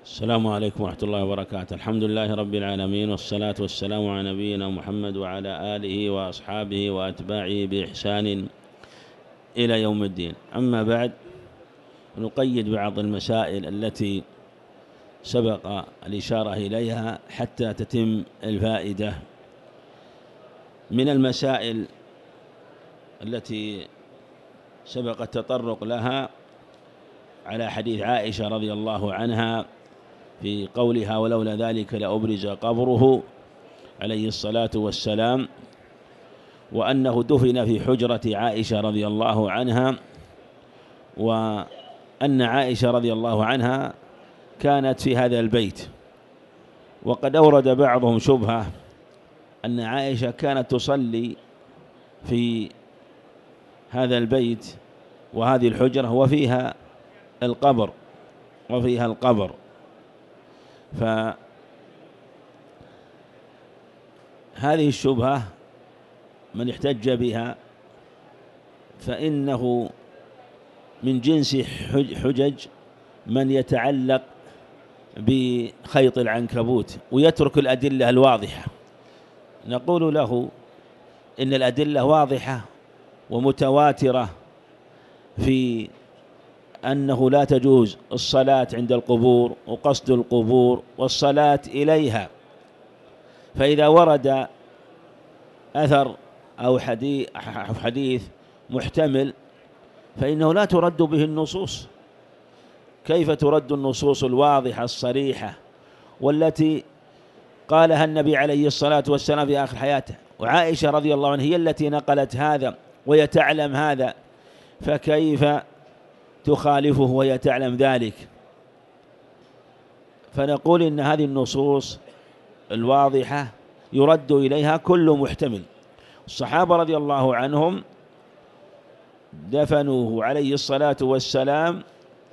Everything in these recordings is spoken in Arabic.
السلام عليكم ورحمة الله وبركاته. الحمد لله رب العالمين، والصلاة والسلام على نبينا محمد وعلى آله وأصحابه وأتباعه بإحسان إلى يوم الدين. أما بعد، نقيد بعض المسائل التي سبق الإشارة إليها حتى تتم الفائدة. من المسائل التي سبق التطرق لها على حديث عائشة رضي الله عنها في قولها: ولولا ذلك لأبرز قبره عليه الصلاة والسلام، وأنه دفن في حجرة عائشة رضي الله عنها، وأن عائشة رضي الله عنها كانت في هذا البيت. وقد أورد بعضهم شبهة أن عائشة كانت تصلي في هذا البيت وهذه الحجرة وفيها القبر، فهذه الشبهة من احتج بها فإنه من جنس حجج من يتعلق بخيط العنكبوت ويترك الأدلة الواضحة. نقول له إن الأدلة واضحة ومتواترة في أنه لا تجوز الصلاة عند القبور وقصد القبور والصلاة إليها، فإذا ورد أثر أو حديث محتمل فإنه لا ترد به النصوص. كيف ترد النصوص الواضحة الصريحة والتي قالها النبي عليه الصلاة والسلام في آخر حياته، وعائشة رضي الله عنها هي التي نقلت هذا وهي تعلم هذا، فكيف تخالفه وهي تعلم ذلك؟ فنقول إن هذه النصوص الواضحة يرد إليها كل محتمل. الصحابة رضي الله عنهم دفنوه عليه الصلاة والسلام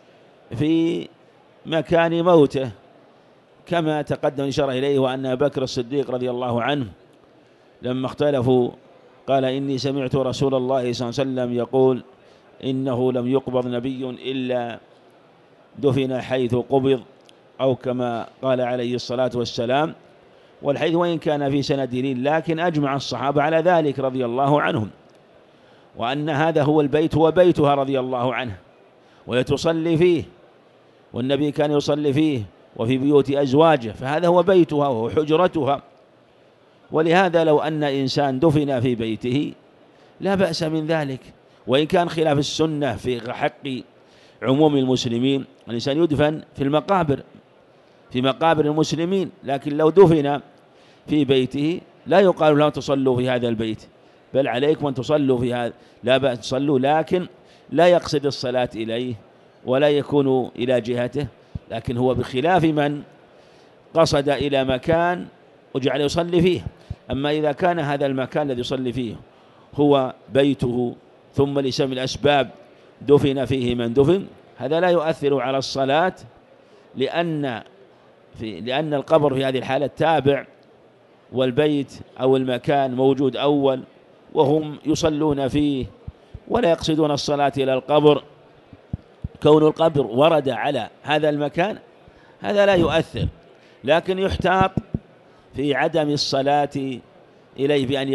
في مكان موته كما تقدم الإشارة إليه، وأن أبا بكر الصديق رضي الله عنه لما اختلفوا قال: إني سمعت رسول الله صلى الله عليه وسلم يقول إنه لم يقبض نبي إلا دفن حيث قبض، أو كما قال عليه الصلاة والسلام. والحديث وإن كان في سند دليل، لكن أجمع الصحابة على ذلك رضي الله عنهم، وأن هذا هو البيت هو بيتها رضي الله عنه، وهي تصلي فيه، والنبي كان يصلي فيه وفي بيوت أزواجه، فهذا هو بيتها وهو حجرتها. ولهذا لو أن إنسان دفن في بيته لا بأس من ذلك، وإن كان خلاف السنة في حق عموم المسلمين. الإنسان يدفن في المقابر، في مقابر المسلمين، لكن لو دفن في بيته لا يقال له تصلوا في هذا البيت، بل عليكم أن تصلوا في هذا، لا بأس تصلوا، لكن لا يقصد الصلاة إليه ولا يكون إلى جهته، لكن هو بخلاف من قصد إلى مكان وجعل يصلي فيه. أما إذا كان هذا المكان الذي يصلي فيه هو بيته، ثم لسبب الأسباب دفن فيه من دفن، هذا لا يؤثر على الصلاة، لأن القبر في هذه الحالة تابع، والبيت أو المكان موجود أول، وهم يصلون فيه ولا يقصدون الصلاة إلى القبر. كون القبر ورد على هذا المكان هذا لا يؤثر، لكن يحتاط في عدم الصلاة إليه بأن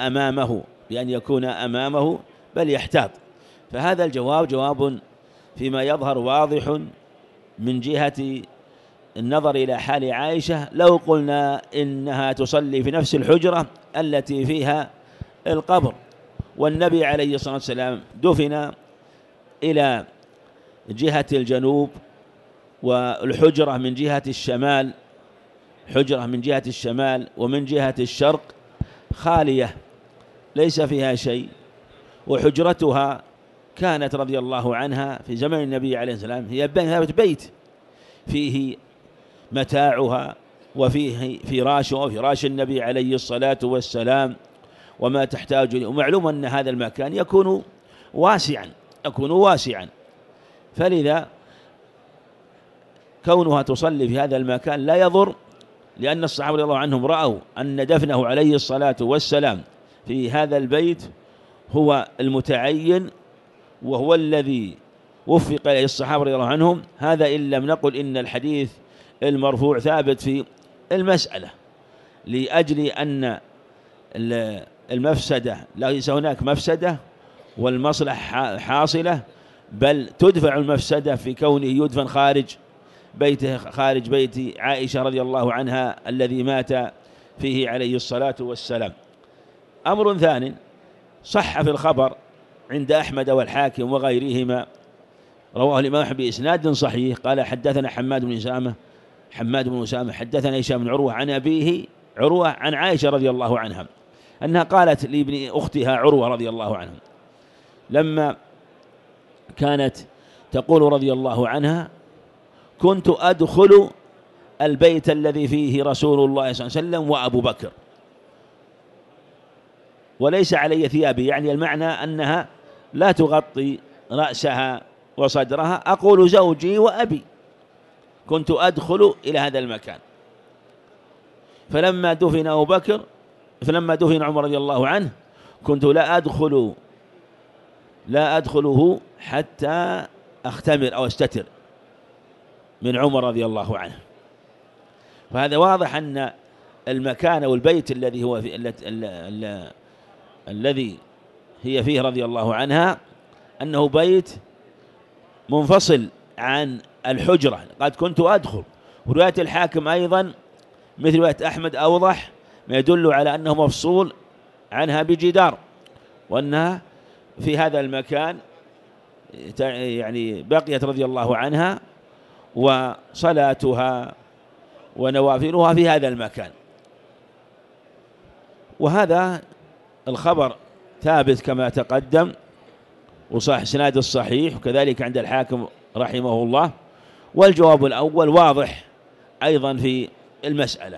يكون أمامه، بل يحتاط. فهذا الجواب جواب فيما يظهر واضح من جهة النظر إلى حال عائشة. لو قلنا إنها تصلي في نفس الحجرة التي فيها القبر، والنبي عليه الصلاة والسلام دفن إلى جهة الجنوب، والحجرة من جهة الشمال، ومن جهة الشرق خالية ليس فيها شيء، وحجرتها كانت رضي الله عنها في زمن النبي عليه السلام هي بيت فيه متاعها وفيه فراش النبي عليه الصلاة والسلام وما تحتاج إليه. ومعلوم أن هذا المكان يكون واسعا، فلذا كونها تصلي في هذا المكان لا يضر، لأن الصحابة رضي الله عنهم رأوا أن دفنه عليه الصلاة والسلام في هذا البيت هو المتعين، وهو الذي وفق إليه الصحابة رضي الله عنهم، هذا إن لم نقل إن الحديث المرفوع ثابت في المسألة، لأجل أن المفسدة ليس هناك مفسدة والمصلحة حاصلة، بل تدفع المفسدة في كونه يدفن خارج بيته، خارج بيت عائشة رضي الله عنها الذي مات فيه عليه الصلاة والسلام. أمر ثاني صح في الخبر عند أحمد والحاكم وغيرهما، رواه الإمام أحمد بإسناد صحيح قال حدثنا حماد بن أسامة حدثنا هشام بن عروة عن أبيه عروة عن عائشة رضي الله عنها أنها قالت لابن أختها عروة رضي الله عنها لما كانت تقول رضي الله عنها: كنت أدخل البيت الذي فيه رسول الله صلى الله عليه وسلم وأبو بكر وليس علي ثيابي، يعني المعنى أنها لا تغطي رأسها وصدرها، أقول زوجي وأبي، كنت أدخل إلى هذا المكان. فلما دفن عمر رضي الله عنه كنت لا أدخله حتى أختمر أو أستتر من عمر رضي الله عنه. فهذا واضح أن المكان والبيت الذي هو الذي هي فيه رضي الله عنها أنه بيت منفصل عن الحجرة، قد كنت أدخل. ورواية الحاكم أيضا مثل رواية أحمد أوضح ما يدل على أنه مفصول عنها بجدار، وأنها في هذا المكان يعني بقيت رضي الله عنها وصلاتها ونوافلها في هذا المكان. وهذا الخبر ثابت كما تقدم وصح إسناد الصحيح، وكذلك عند الحاكم رحمه الله. والجواب الأول واضح أيضا في المسألة.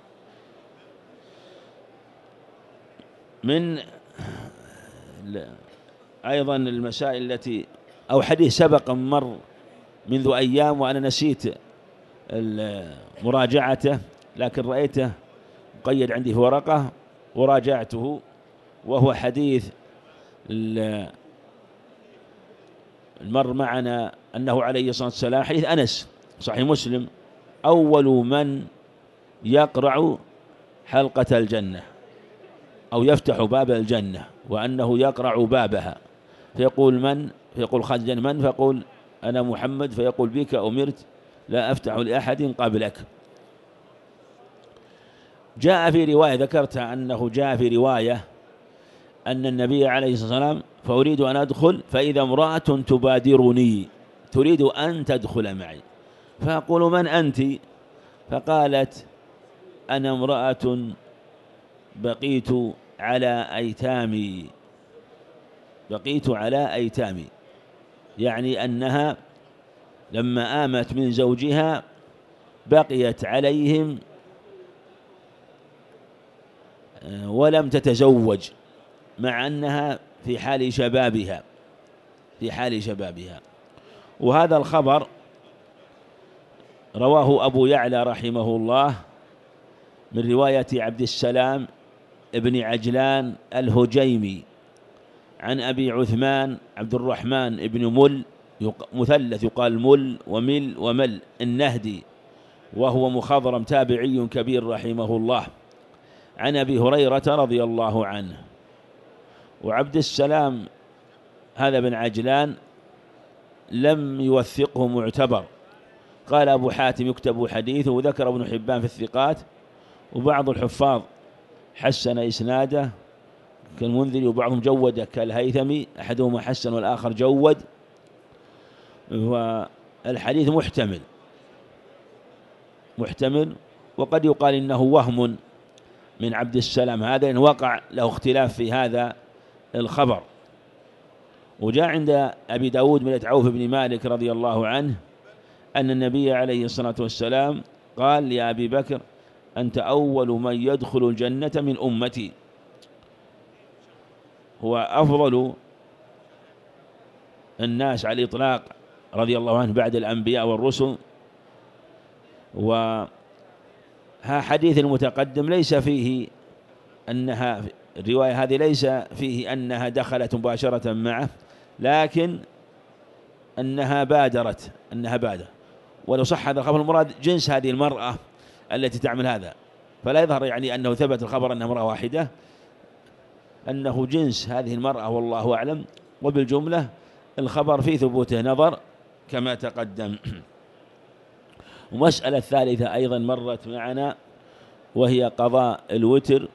من أيضا المسائل التي أو حديث سبق مر منذ أيام وأنا نسيت مراجعته، لكن رأيته مقيد عندي في ورقة وراجعته، وهو حديث المر معنا أنه عليه الصلاة والسلام، حديث أنس صحيح مسلم: أول من يقرع حلقة الجنة أو يفتح باب الجنة، وأنه يقرع بابها فيقول من؟ فيقول خالد من؟ فيقول أنا محمد، فيقول بك أمرت لا أفتح لأحد قبلك. جاء في رواية ذكرتها أنه جاء في رواية أن النبي عليه الصلاة والسلام: فأريد أن أدخل فإذا امرأة تبادرني تريد أن تدخل معي، فأقول من أنت؟ فقالت: أنا امرأة بقيت على أيتامي، يعني أنها لما آمت من زوجها بقيت عليهم ولم تتزوج، مع أنها في حال شبابها. وهذا الخبر رواه أبو يعلى رحمه الله من رواية عبد السلام ابن عجلان الهجيمي عن أبي عثمان عبد الرحمن ابن مل مثلث يقال مل ومل ومل النهدي، وهو مخضرم تابعي كبير رحمه الله، عن أبي هريرة رضي الله عنه. وعبد السلام هذا بن عجلان لم يوثقه معتبر، قال أبو حاتم يكتب حديثه، وذكر ابن حبان في الثقات، وبعض الحفاظ حسن إسناده كالمنذري، وبعضهم جود كالهيثمي، أحدهما حسن والآخر جود. والحديث محتمل، وقد يقال إنه وهم من عبد السلام هذا، إن وقع له اختلاف في هذا الخبر. وجاء عند أبي داود من عوف بن مالك رضي الله عنه أن النبي عليه الصلاة والسلام قال لأبي بكر: أنت أول من يدخل الجنة من أمتي. هو أفضل الناس على الإطلاق رضي الله عنه بعد الأنبياء والرسل. وها حديث المتقدم ليس فيه أنها الرواية هذه ليس فيه أنها دخلت مباشرة معه، لكن أنها بادرت، ولو صح هذا الخبر المراد جنس هذه المرأة التي تعمل هذا، فلا يظهر يعني أنه ثبت الخبر أنها امرأة واحدة، أنه جنس هذه المرأة والله أعلم. وبالجملة الخبر في ثبوته نظر كما تقدم. ومسألة ثالثة أيضا مرت معنا، وهي قضاء الوتر،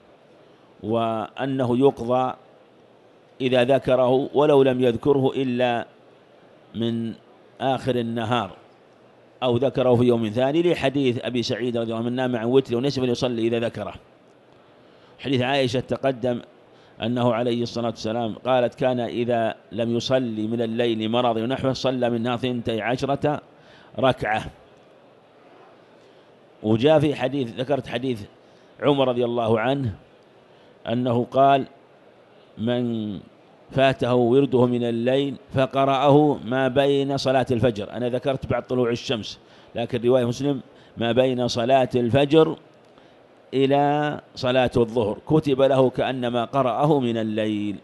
وأنه يقضى إذا ذكره ولو لم يذكره إلا من آخر النهار، أو ذكره في يوم ثاني، لحديث أبي سعيد رضي الله عنه: من نام عن وتر ونسي فليصلي إذا ذكره. حديث عائشة تقدم أنه عليه الصلاة والسلام قالت: كان إذا لم يصلي من الليل مرض ونحوه صلى منها 12 ركعة. وجاء في حديث، ذكرت حديث عمر رضي الله عنه أنه قال: من فاته ورده من الليل فقرأه ما بين صلاة الفجر. أنا ذكرت بعد طلوع الشمس، لكن رواية مسلم ما بين صلاة الفجر إلى صلاة الظهر كتب له كأنما قرأه من الليل،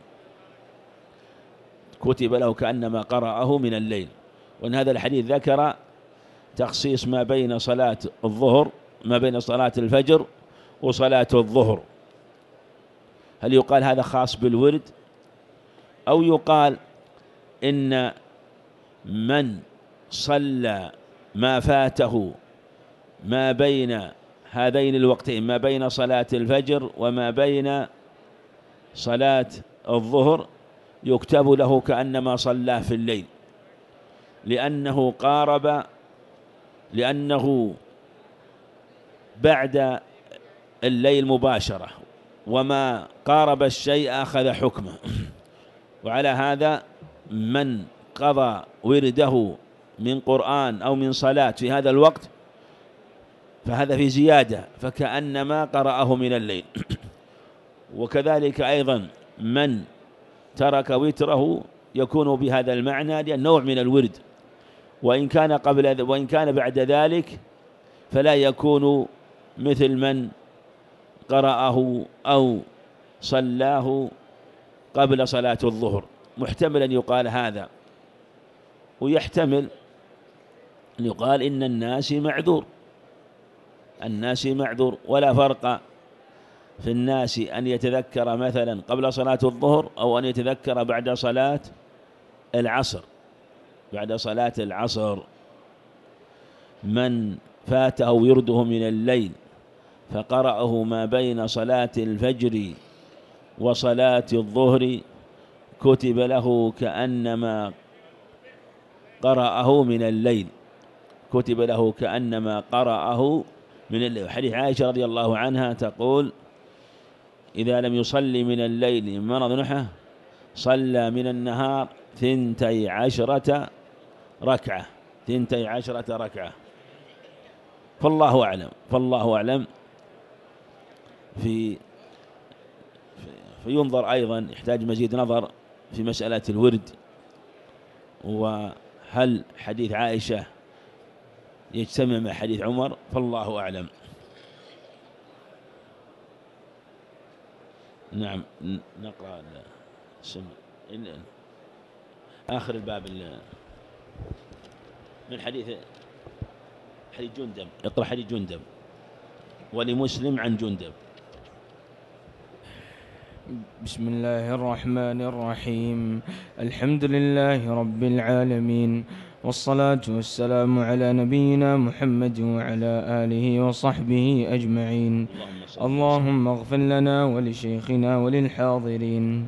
كتب له كأنما قرأه من الليل. وأن هذا الحديث ذكر تخصيص ما بين صلاة الظهر، ما بين صلاة الفجر وصلاة الظهر. هل يقال هذا خاص بالورد، أو يقال إن من صلى ما فاته ما بين هذين الوقتين، ما بين صلاة الفجر وما بين صلاة الظهر، يكتب له كأنما صلاه في الليل، لأنه بعد الليل مباشرة، وما قارب الشيء أخذ حكمه. وعلى هذا من قضى ورده من قرآن أو من صلاة في هذا الوقت فهذا في زيادة، فكأنما قرأه من الليل. وكذلك أيضا من ترك وتره يكون بهذا المعنى، لأن نوع من الورد، وإن كان بعد ذلك فلا يكون مثل من قرأه أو صلاه قبل صلاة الظهر. محتمل أن يقال هذا، ويحتمل أن يقال إن الناس معذور، ولا فرق في الناس أن يتذكر مثلا قبل صلاة الظهر أو أن يتذكر بعد صلاة العصر. من فاته ورده من الليل فقرأه ما بين صلاة الفجر وصلاة الظهر كتب له كأنما قرأه من الليل، حديث عائشة رضي الله عنها تقول: إذا لم يصلي من الليل مرض نحه صلى من النهار 12 ركعة. فالله أعلم. فينظر أيضا، يحتاج مزيد نظر في مسألة الورد، وهل حديث عائشة يجتمع مع حديث عمر؟ فالله أعلم. نعم، نقرأ آخر الباب من حديث جندب. اقرأ حديث جندب. ولمسلم عن جندب. بسم الله الرحمن الرحيم. الحمد لله رب العالمين، والصلاة والسلام على نبينا محمد وعلى آله وصحبه أجمعين. اللهم اغفر لنا ولشيخنا وللحاضرين.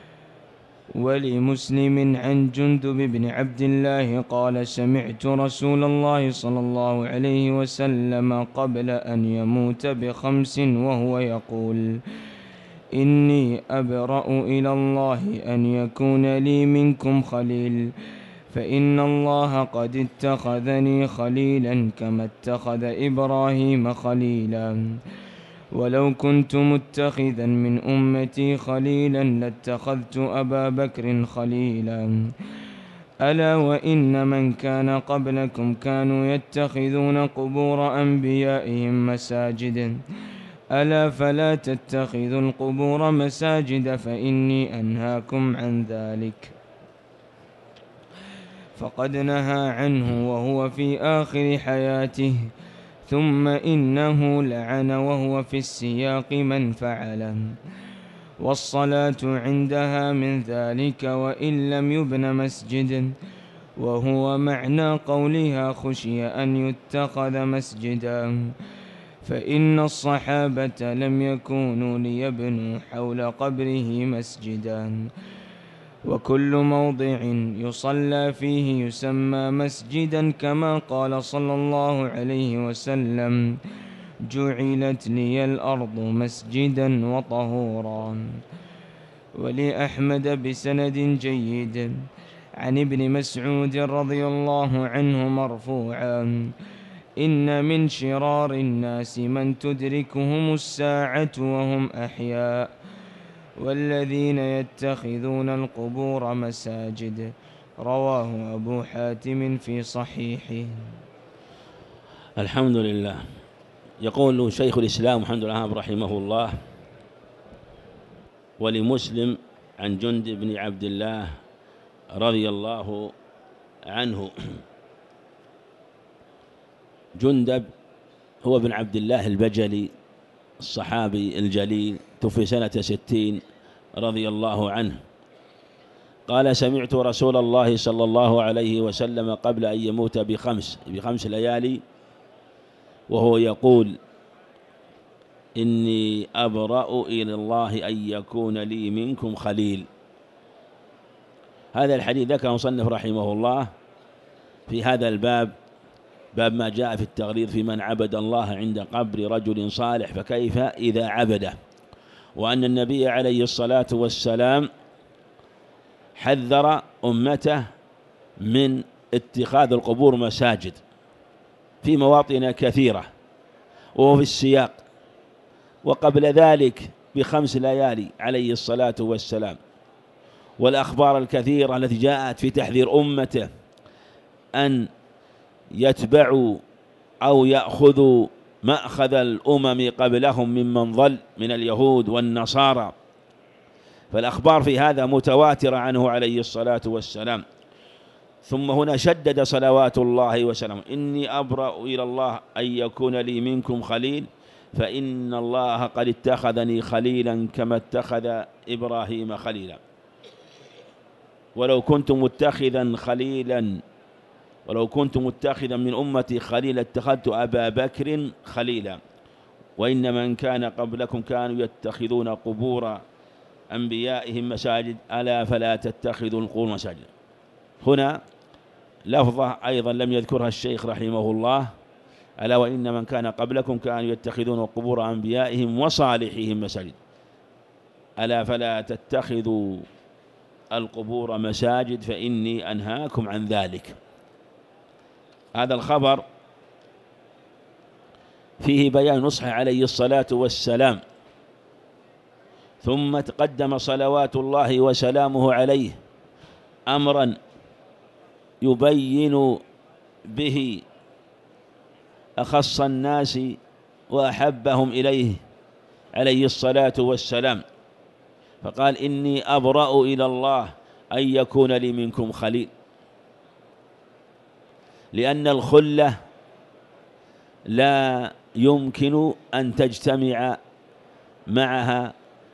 ولمسلم عن جندب بن عبد الله قال: سمعت رسول الله صلى الله عليه وسلم قبل أن يموت ب5 وهو يقول: إني أبرأ إلى الله أن يكون لي منكم خليل، فإن الله قد اتخذني خليلا كما اتخذ إبراهيم خليلا، ولو كنت متخذا من أمتي خليلا لاتخذت أبا بكر خليلا. ألا وإن من كان قبلكم كانوا يتخذون قبور أنبيائهم مساجد، ألا فلا تتخذوا القبور مساجد فإني أنهاكم عن ذلك. فقد نهى عنه وهو في آخر حياته، ثم إنه لعن وهو في السياق من فعله. والصلاة عندها من ذلك وإن لم يبن مسجد، وهو معنى قولها خشي أن يتخذ مسجدا، فإن الصحابة لم يكونوا ليبنوا حول قبره مسجدا، وكل موضع يصلى فيه يسمى مسجدا، كما قال صلى الله عليه وسلم: جعلت لي الأرض مسجدا وطهورا. ولأحمد بسند جيد عن ابن مسعود رضي الله عنه مرفوعا: إن من شرار الناس من تدركهم الساعة وهم أحياء، والذين يتخذون القبور مساجد. رواه أبو حاتم في صحيحه. الحمد لله. يقول شيخ الإسلام محمد بن عبد الوهاب رحمه الله: ولمسلم عن جندب بن عبد الله رضي الله عنه. جندب هو ابن عبد الله البجلي الصحابي الجليل، توفي سنة 60 رضي الله عنه. قال: سمعت رسول الله صلى الله عليه وسلم قبل أن يموت بخمس ليالي وهو يقول: إني أبرأ إلى الله أن يكون لي منكم خليل. هذا الحديث ذكر مصنف رحمه الله في هذا الباب، باب ما جاء في التغليظ في من عبد الله عند قبر رجل صالح فكيف إذا عبده، وأن النبي عليه الصلاة والسلام حذر أمته من اتخاذ القبور مساجد في مواطن كثيرة وفي السياق، وقبل ذلك ب5 ليالي عليه الصلاة والسلام، والأخبار الكثيرة التي جاءت في تحذير أمته أن يتبعوا أو يأخذوا مأخذ الأمم قبلهم ممن ضل من اليهود والنصارى. فالأخبار في هذا متواترة عنه عليه الصلاة والسلام. ثم هنا شدد صلوات الله وسلامه: إني أبرأ إلى الله أن يكون لي منكم خليل، فإن الله قد اتخذني خليلا كما اتخذ إبراهيم خليلا. ولو كنت متخذا من أمتي خليلا اتخذت أبا بكر خليلا، وإن من كان قبلكم كانوا يتخذون قبور أنبيائهم مساجد، ألا فلا تتخذوا القبور مساجد. هنا لفظة أيضا لم يذكرها الشيخ رحمه الله: ألا وإن من كان قبلكم كانوا يتخذون قبور أنبيائهم وصالحهم مساجد، ألا فلا تتخذوا القبور مساجد فإني أنهاكم عن ذلك. هذا الخبر فيه بيان نصحه عليه الصلاة والسلام، ثم تقدم صلوات الله وسلامه عليه أمرا يبين به أخص الناس وأحبهم إليه عليه الصلاة والسلام، فقال: إني أبرأ إلى الله أن يكون لي منكم خليل، لأن الخلة لا يمكن أن تجتمع معها.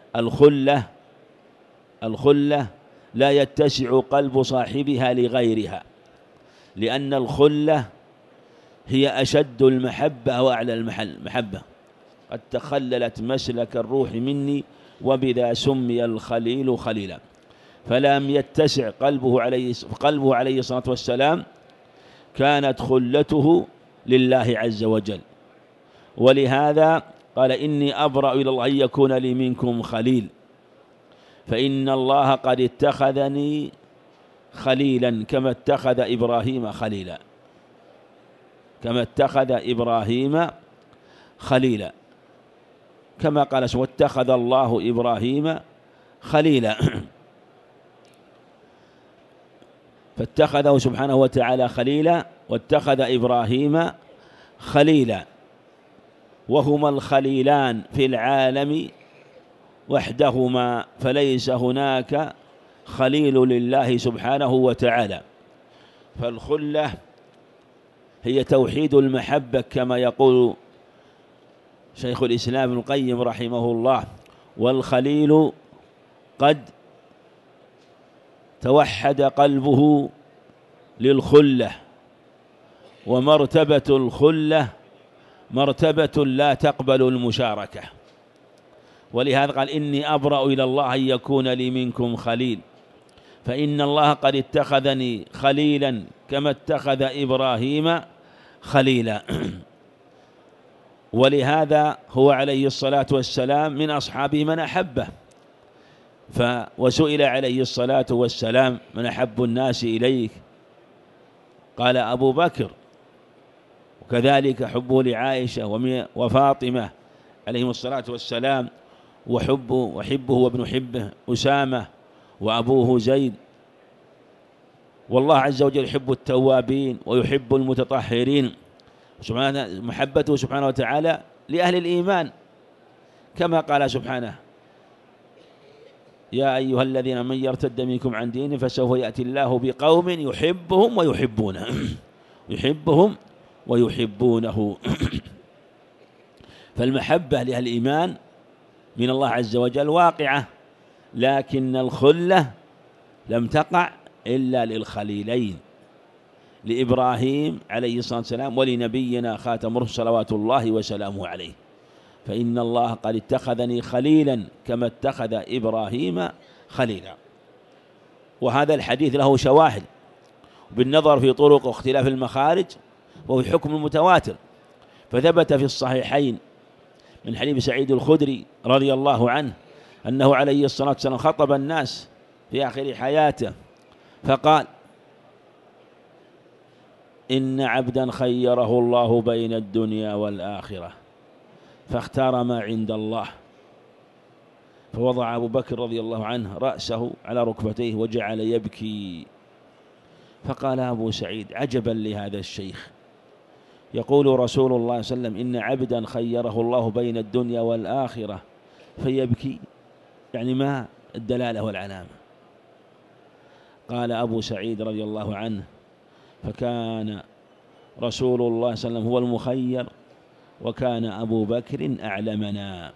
الخلة لا يتسع قلب صاحبها لغيرها، لأن الخلة هي أشد المحبة وأعلى المحبة، قد تخللت مسلك الروح مني وبذا سمي الخليل خليلا. فلم يتسع قلبه عليه الصلاة والسلام، كانت خلته لله عز وجل، ولهذا قال: إني أبرأ إلى الله أن يكون لي منكم خليل، فإن الله قد اتخذني خليلا كما اتخذ إبراهيم خليلا، كما قال: واتخذ الله إبراهيم خليلا. فاتخذه سبحانه وتعالى خليلا، واتخذ إبراهيم خليلا، وهما الخليلان في العالم وحدهما، فليس هناك خليل لله سبحانه وتعالى. فالخلة هي توحيد المحبة كما يقول شيخ الإسلام ابن القيم رحمه الله. والخليل قد توحد قلبه للخلة، ومرتبة الخلة مرتبة لا تقبل المشاركة، ولهذا قال إني أبرأ إلى الله أن يكون لي منكم خليل، فإن الله قد اتخذني خليلا كما اتخذ إبراهيم خليلا. ولهذا هو عليه الصلاة والسلام من أصحابه من أحبه، وسئل عليه الصلاة والسلام من أحب الناس إليك؟ قال أبو بكر، وكذلك حبه لعائشة وفاطمة عليهم الصلاة والسلام، وحبه وابن حبه أسامة وأبوه زيد. والله عز وجل يحب التوابين ويحب المتطهرين، محبته سبحانه وتعالى لأهل الإيمان، كما قال سبحانه يا أيها الذين من يرتد منكم عن دينه فسوف يأتي الله بقوم يحبهم ويحبونه يحبهم ويحبونه. فالمحبة لأهل الإيمان من الله عز وجل واقعة، لكن الخلة لم تقع إلا للخليلين، لإبراهيم عليه الصلاة والسلام ولنبينا خاتم الرسل صلوات الله وسلامه عليه. فإن الله قد اتخذني خليلا كما اتخذ إبراهيم خليلا. وهذا الحديث له شواهد بالنظر في طرق واختلاف المخارج، وهو حكم المتواتر. فثبت في الصحيحين من حديث سعيد الخدري رضي الله عنه أنه عليه الصلاة والسلام خطب الناس في آخر حياته فقال إن عبدا خيره الله بين الدنيا والآخرة فاختار ما عند الله، فوضع أبو بكر رضي الله عنه رأسه على ركبتيه وجعل يبكي، فقال أبو سعيد عجبا لهذا الشيخ، يقول رسول الله صلى الله عليه وسلم إن عبدا خيره الله بين الدنيا والآخرة فيبكي، يعني ما الدلالة والعلامة؟ قال أبو سعيد رضي الله عنه فكان رسول الله صلى الله عليه وسلم هو المخير، وكان أبو بكر أعلمنا.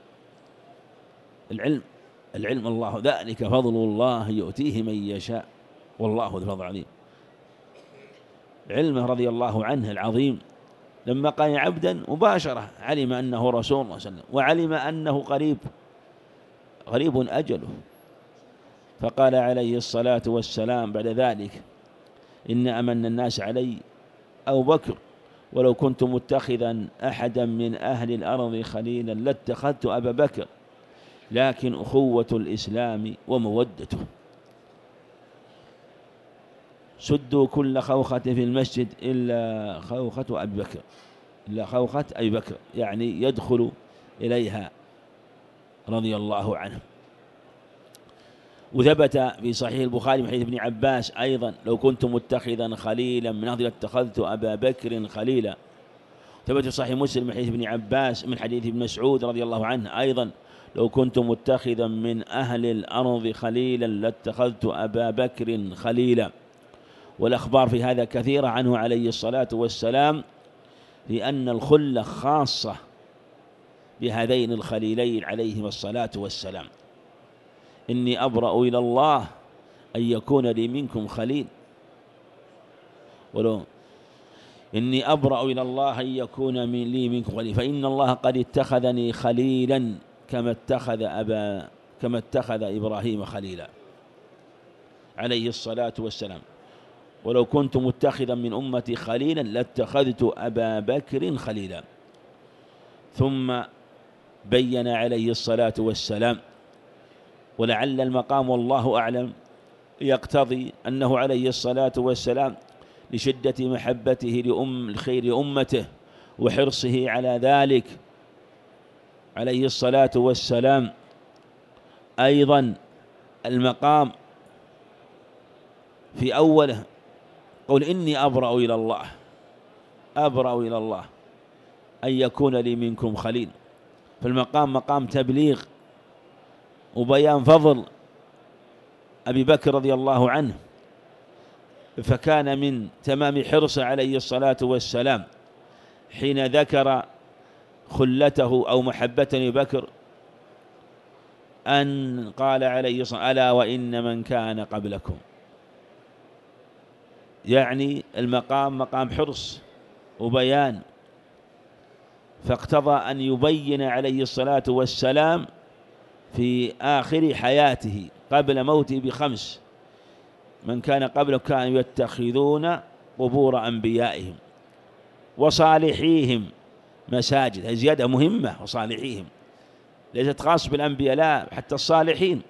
العلم الله، ذلك فضل الله يؤتيه من يشاء والله ذو الفضل العظيم. علمه رضي الله عنه العظيم لما كان عبدا مباشرة علم أنه رسول الله صلى الله عليه وسلم، وعلم أنه قريب أجله، فقال عليه الصلاة والسلام بعد ذلك إن أمن الناس علي أبو بكر، ولو كنت متخذا أحدا من أهل الأرض خليلا لاتخذت أبا بكر، لكن أخوة الإسلام ومودته. سدوا كل خوخة في المسجد إلا خوخة أبي بكر، إلا خوخة أبي بكر، يعني يدخل إليها رضي الله عنه. وثبت في صحيح البخاري من حديث ابن عباس أيضا لو كنت متخذا خليلا من أهل اتخذت أبا بكر خليلا. ثبت في صحيح مسلم من حديث ابن عباس من حديث ابن مسعود رضي الله عنه أيضا لو كنت متخذا من أهل الأرض خليلا لاتخذت أبا بكر خليلا. والأخبار في هذا كثيرة عنه عليه الصلاة والسلام، لأن الخلة خاصة بهذين الخليلين عليهما الصلاة والسلام. إني أبرأ إلى الله أن يكون لي منكم خليل، ولو إني أبرأ إلى الله أن يكون لي منكم خليل، فإن الله قد اتخذني خليلا كما اتخذ إبراهيم خليلا عليه الصلاة والسلام. ولو كنت متخذا من أمتي خليلا لاتخذت أبا بكر خليلا. ثم بين عليه الصلاة والسلام، ولعل المقام والله أعلم يقتضي أنه عليه الصلاة والسلام لشدة محبته لخير أمته وحرصه على ذلك عليه الصلاة والسلام، أيضا المقام في أوله قول إني أبرأ إلى الله أن يكون لي منكم خليل. فالمقام مقام تبليغ وبيان فضل أبي بكر رضي الله عنه، فكان من تمام حرصه عليه الصلاة والسلام حين ذكر خلته أو محبته لبكر أن قال عليه الصلاة ألا وإن من كان قبلكم، يعني المقام مقام حرص وبيان، فاقتضى أن يبين عليه الصلاة والسلام في آخر حياته قبل موته ب5: من كان قبله كانوا يتخذون قبور أنبيائهم وصالحيهم مساجد. هذه زيادة مهمة، وصالحيهم ليست خاص بالأنبياء، لا، حتى الصالحين.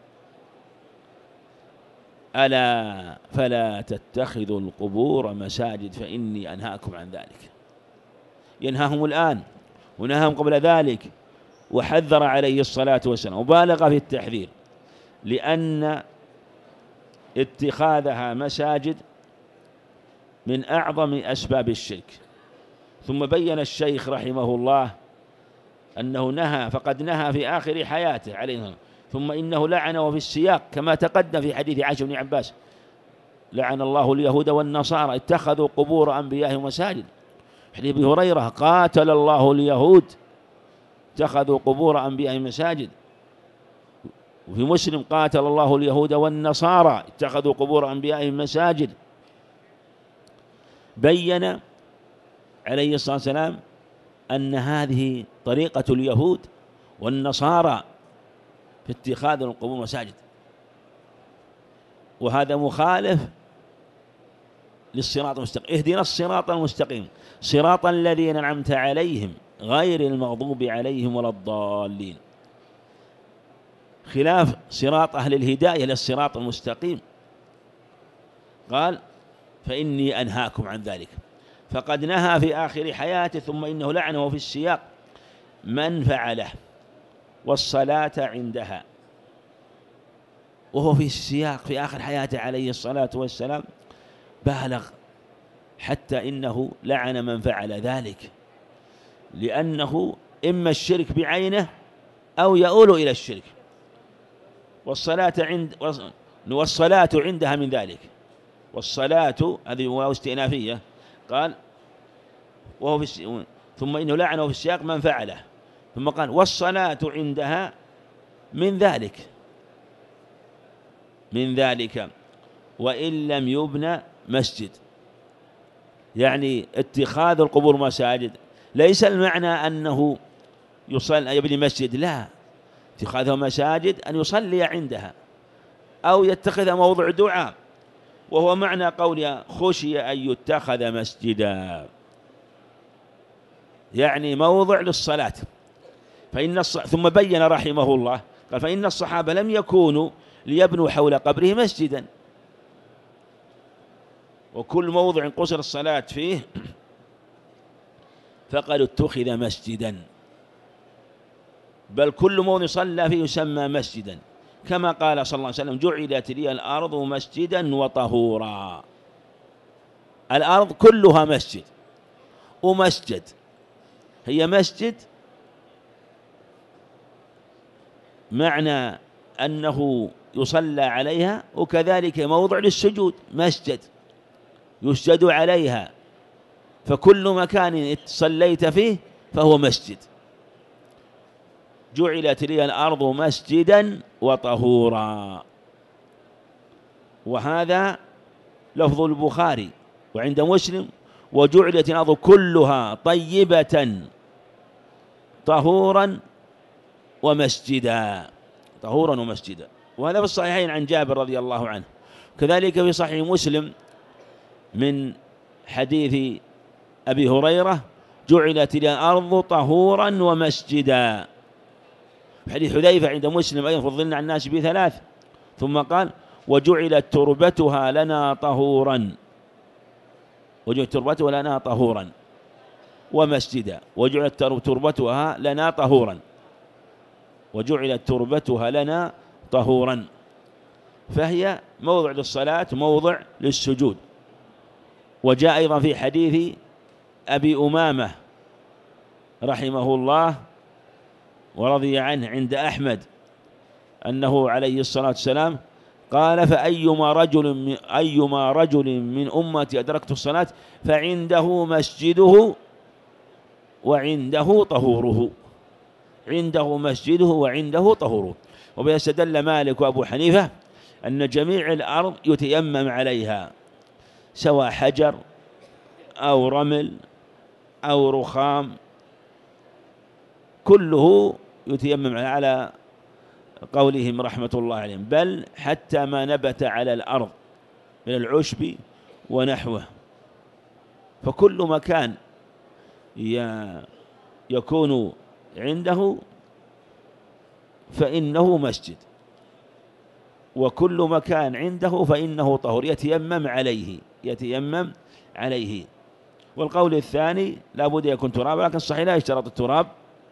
ألا فلا تتخذوا القبور مساجد فإني أنهاكم عن ذلك. ينهاهم الآن ونهاهم قبل ذلك، وحذر عليه الصلاة والسلام وبالغ في التحذير، لأن اتخاذها مساجد من أعظم أسباب الشرك. ثم بين الشيخ رحمه الله أنه نهى، فقد نهى في آخر حياته عليه، ثم إنه لعنه في السياق كما تقدم في حديث عائشة بن عباس: لعن الله اليهود والنصارى اتخذوا قبور أنبيائهم مساجد. حديث أبي هريرة: قاتل الله اليهود اتخذوا قبور أنبيائهم مساجد. وفي مسلم: قاتل الله اليهود والنصارى اتخذوا قبور أنبيائهم مساجد. بين عليه الصلاة والسلام أن هذه طريقة اليهود والنصارى في اتخاذ القبور مساجد، وهذا مخالف للصراط المستقيم. اهدنا الصراط المستقيم صراط الذين أنعمت عليهم غير المغضوب عليهم ولا الضالين، خلاف صراط أهل الهداية للصراط المستقيم. قال: فإني أنهاكم عن ذلك. فقد نهى في آخر حياته، ثم إنه لعنه في السياق من فعله والصلاة عندها، وهو في السياق في آخر حياته عليه الصلاة والسلام بالغ، حتى إنه لعن من فعل ذلك، لأنه إما الشرك بعينه أو يؤول إلى الشرك، والصلاة عندها من ذلك. والصلاة هذه واو استئنافية، قال وهو ثم إنه لعنه في السياق من فعله، ثم قال والصلاة عندها من ذلك وإن لم يبنى مسجد. يعني اتخاذ القبور مساجد ليس المعنى أنه يبني مسجد، لا، اتخاذها مساجد أن يصلي عندها أو يتخذ موضع دعاء، وهو معنى قول خشي أن يتخذ مسجدا، يعني موضع للصلاة. ثم بين رحمه الله قال: فإن الصحابة لم يكونوا ليبنوا حول قبره مسجدا، وكل موضع قصر الصلاة فيه فقد اتخذ مسجدا، بل كل موضع صلى فيه يسمى مسجدا، كما قال صلى الله عليه وسلم: جعلت لي الأرض مسجدا وطهورا. الأرض كلها مسجد، ومسجد هي مسجد معنى أنه يصلى عليها، وكذلك موضع للسجود مسجد يسجد عليها، فكل مكان صليت فيه فهو مسجد. جعلت لي الأرض مسجدا وطهورا، وهذا لفظ البخاري. وعند مسلم: وجعلت الأرض كلها طيبة طهورا ومسجدا. وهذا في الصحيحين عن جابر رضي الله عنه، كذلك في صحيح مسلم من حديث أبي هريرة: جعلت الأرض طهورا ومسجدا. حديث حذيفة عند مسلم أيضا: فضلنا على الناس ب3. ثم قال: وجعلت تربتها لنا طهورا، وجعلت تربتها لنا طهورا ومسجدا، وجعلت تربتها لنا طهورا، وجعلت تربتها لنا طهورا، فهي موضع للصلاة موضع للسجود. وجاء أيضا في حديث أبي أمامة رحمه الله ورضي عنه عند أحمد أنه عليه الصلاة والسلام قال أيما رجل من أمتي أدركت الصلاة فعنده مسجده وعنده طهوره، عنده مسجده وعنده طهوره. وبهذا استدل مالك وأبو حنيفة أن جميع الأرض يتيمم عليها، سواء حجر أو رمل أو رخام، كله يتيمم على قولهم رحمة الله عليهم، بل حتى ما نبت على الأرض من العشب ونحوه، فكل مكان يكون عنده فإنه مسجد، وكل مكان عنده فإنه طهور يتيمم عليه. والقول الثاني لا بد يكون تراب، لكن الصحيح لا يشترط التراب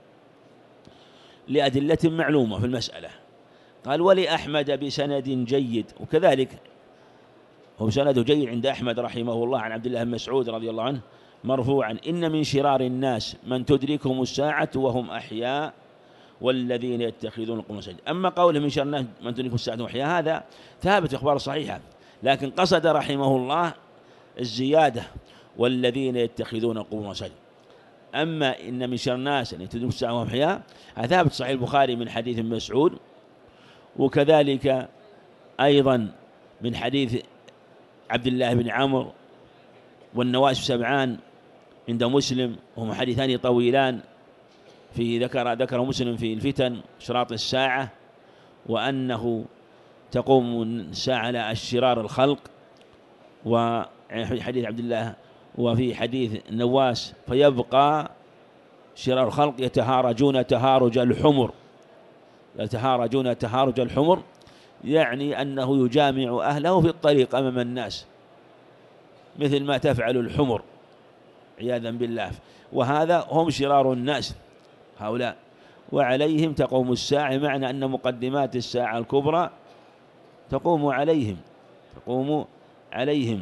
لأدلة معلومة في المسألة. قال ولأحمد بسند جيد، وكذلك هو سند جيد عند أحمد رحمه الله عن عبد الله بن مسعود رضي الله عنه مرفوعا: إن من شرار الناس من تدركهم الساعة وهم أحياء والذين يتخذون القبور مساجد. أما قوله من شر الناس من تدركهم الساعة وهم أحياء هذا ثابت في أخبار صحيحة، لكن قصد رحمه الله الزيادة والذين يتخذون القبور مساجد. أما إن من شر الناس أن تدركهم الساعة وهم أحياء هذا ثابت صحيح البخاري من حديث ابن مسعود، وكذلك أيضا من حديث عبد الله بن عمرو والنواس سبعان عند مسلم، وهما حديثان طويلان في ذكر مسلم في الفتن شراط الساعة، وأنه تقوم الساعة على شرار الخلق، وفي حديث عبد الله وفي حديث النواس فيبقى شرار الخلق يتهارجون تهارج الحمر، يعني أنه يجامع أهله في الطريق أمام الناس مثل ما تفعل الحمر عياذا بالله، وهذا هم شرار الناس هؤلاء، وعليهم تقوم الساعة، معنى أن مقدمات الساعة الكبرى تقوم عليهم.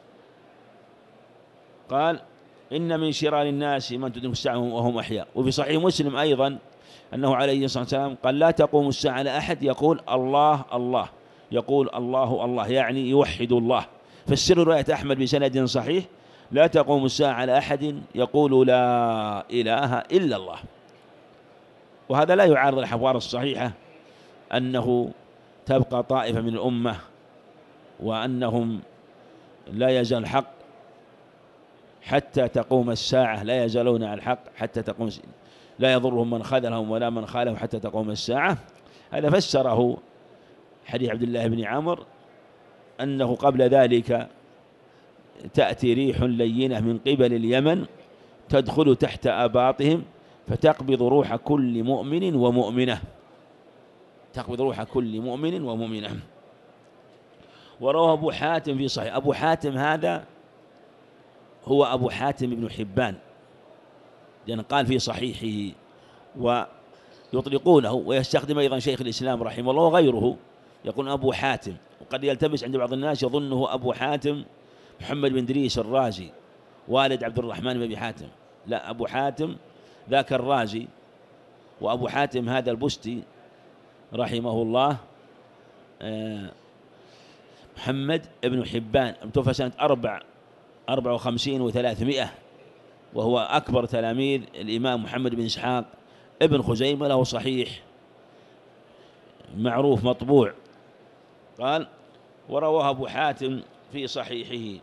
قال إن من شرار الناس من تدرك الساعة وهم أحياء. وفي صحيح مسلم أيضا أنه عليه الصلاة والسلام قال لا تقوم الساعة على أحد يقول الله الله، يقول الله الله، يعني يوحد الله. فالسر رواية أحمد بسند صحيح: لا تقوم الساعة على أحد يقول لا إله إلا الله. وهذا لا يعارض الأخبار الصحيحة أنه تبقى طائفة من الأمة وأنهم لا يزال الحق حتى تقوم الساعة، لا يزالون على الحق حتى تقوم الساعة، لا يضرهم من خذلهم ولا من خالفهم حتى تقوم الساعة. هذا فسره حديث عبد الله بن عمرو أنه قبل ذلك تأتي ريح لينة من قبل اليمن تدخل تحت أباطهم فتقبض روح كل مؤمن ومؤمنة، وروى أبو حاتم في صحيح. أبو حاتم هذا هو أبو حاتم بن حبان، لأن قال في صحيحه، ويطلقونه ويستخدم أيضا شيخ الإسلام رحمه الله وغيره يقول أبو حاتم، وقد يلتبس عند بعض الناس يظنه أبو حاتم محمد بن إدريس الرازي والد عبد الرحمن بن أبي حاتم، لا، أبو حاتم ذاك الرازي، وأبو حاتم هذا البستي رحمه الله محمد بن حبان، توفى سنة 54 و300، وهو أكبر تلاميذ الإمام محمد بن إسحاق ابن خزيمة، له صحيح معروف مطبوع. قال ورواه أبو حاتم في صحيحه.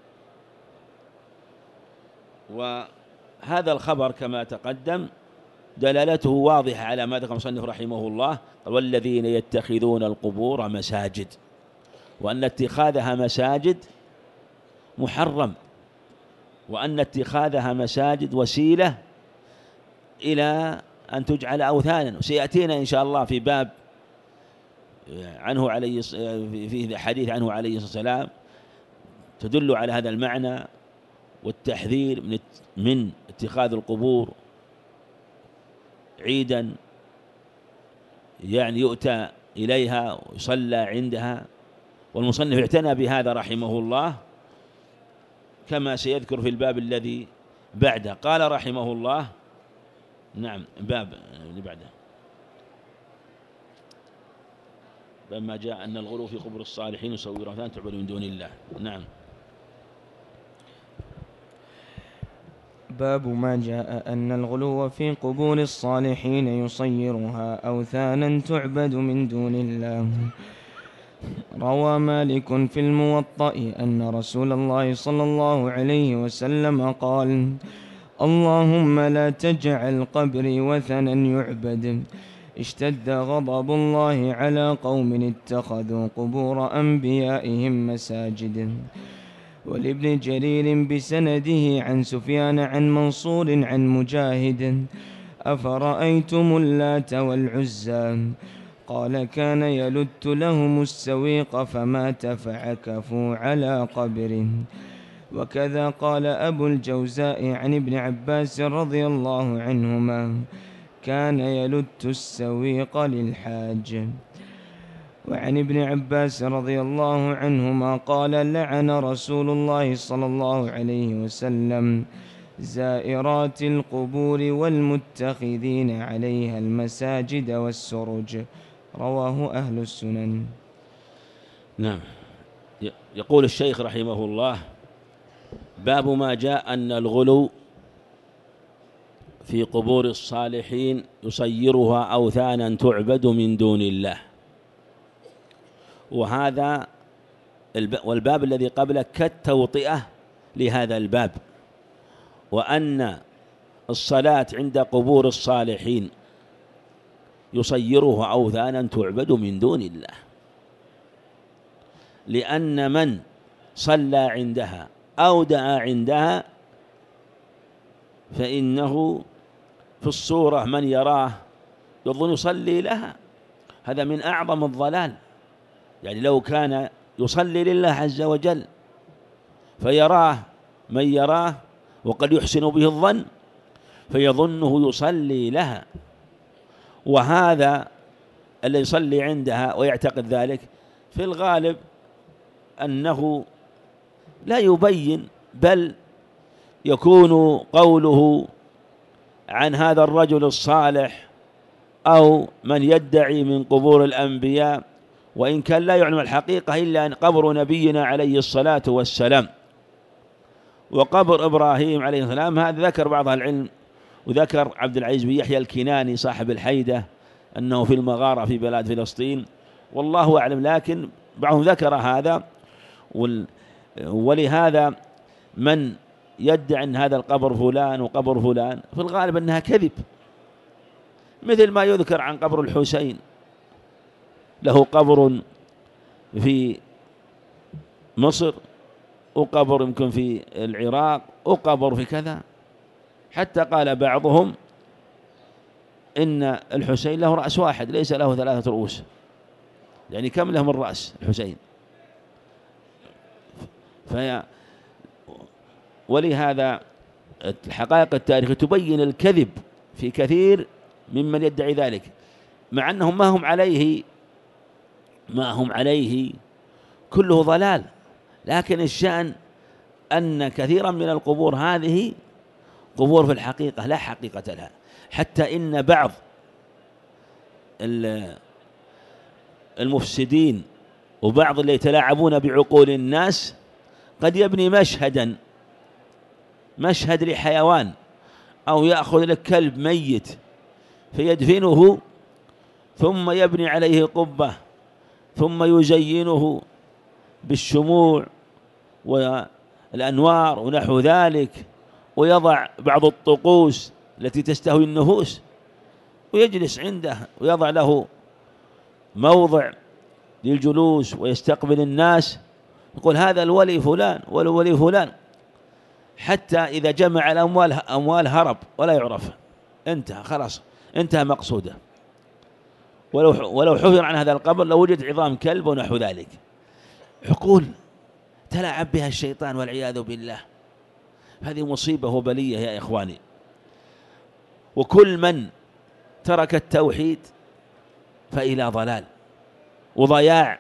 وهذا الخبر كما تقدم دلالته واضحة على ما ذكر المصنف رحمه الله: والذين يتخذون القبور مساجد، وأن اتخاذها مساجد محرم، وأن اتخاذها مساجد وسيلة إلى أن تجعل أوثانا. وسيأتينا إن شاء الله في باب عنه عليه في حديث عنه عليه الصلاة والسلام تدل على هذا المعنى والتحذير من اتخاذ القبور عيدا، يعني يؤتى إليها ويصلى عندها. والمصنف اعتنى بهذا رحمه الله كما سيذكر في الباب الذي بعده. قال رحمه الله، نعم، باب اللي بعده، لما جاء أن الغلو في قبور الصالحين يصور أوثان تعبد من دون الله. نعم. باب ما جاء أن الغلو في قبور الصالحين يصيرها أوثانا تعبد من دون الله. روى مالك في الموطأ أن رسول الله صلى الله عليه وسلم قال: اللهم لا تجعل قبري وثنا يعبد. اشتد غضب الله على قوم اتخذوا قبور أنبيائهم مساجد. ولابن جرير بسنده عن سفيان عن منصور عن مجاهد: أفرأيتم اللات والعزى؟ قال: كان يلت لهم السويق فمات فعكفوا على قبره. وكذا قال أبو الجوزاء عن ابن عباس رضي الله عنهما: كان يلت السويق للحاج. وعن ابن عباس رضي الله عنهما قال: لعن رسول الله صلى الله عليه وسلم زائرات القبور والمتخذين عليها المساجد والسرج. رواه أهل السنن. نعم. يقول الشيخ رحمه الله: باب ما جاء أن الغلو في قبور الصالحين يصيرها أوثانا تعبد من دون الله. وهذا والباب الذي قبله كالتوطئة لهذا الباب، وأن الصلاة عند قبور الصالحين يصيرها أوثانا تعبد من دون الله، لأن من صلى عندها أو دعا عندها فإنه في الصورة من يراه يظن يصلي لها. هذا من أعظم الضلال. يعني لو كان يصلي لله عز وجل فيراه من يراه وقد يحسن به الظن فيظنه يصلي لها، وهذا الذي يصلي عندها ويعتقد ذلك في الغالب أنه لا يبين، بل يكون قوله عن هذا الرجل الصالح أو من يدعي من قبور الأنبياء، وإن كان لا يعلم الحقيقة إلا أن قبر نبينا عليه الصلاة والسلام وقبر إبراهيم عليه السلام، هذا ذكر بعض العلم، وذكر عبد العزيز بن يحيى الكناني صاحب الحيدة أنه في المغارة في بلاد فلسطين، والله أعلم، لكن بعضهم ذكر هذا. ولهذا من يدعي أن هذا القبر فلان وقبر فلان في الغالب أنها كذب، مثل ما يذكر عن قبر الحسين، له قبر في مصر وقبر يمكن في العراق وقبر في كذا، حتى قال بعضهم إن الحسين له رأس واحد ليس له 3 رؤوس، يعني كم له من رأس الحسين؟ ولهذا الحقائق التاريخية تبين الكذب في كثير ممن يدعي ذلك، مع أنهم ما هم عليه كله ضلال. لكن الشأن أن كثيرا من القبور هذه قبور في الحقيقة لا حقيقة لها، حتى إن بعض المفسدين وبعض اللي يتلاعبون بعقول الناس قد يبني مشهد لحيوان، أو يأخذ لك كلب ميت فيدفنه ثم يبني عليه قبة ثم يزينه بالشموع والأنوار ونحو ذلك، ويضع بعض الطقوس التي تستهوي النفوس ويجلس عنده ويضع له موضع للجلوس ويستقبل الناس، يقول هذا الولي فلان والولي فلان، حتى إذا جمع الأموال هرب ولا يعرف، انتهى خلاص، انتهى مقصوده. ولو حفر عن هذا القبر لو وجد عظام كلب ونحو ذلك. عقول تلعب بها الشيطان والعياذ بالله، هذه مصيبة وبلية يا إخواني. وكل من ترك التوحيد فإلى ضلال وضياع.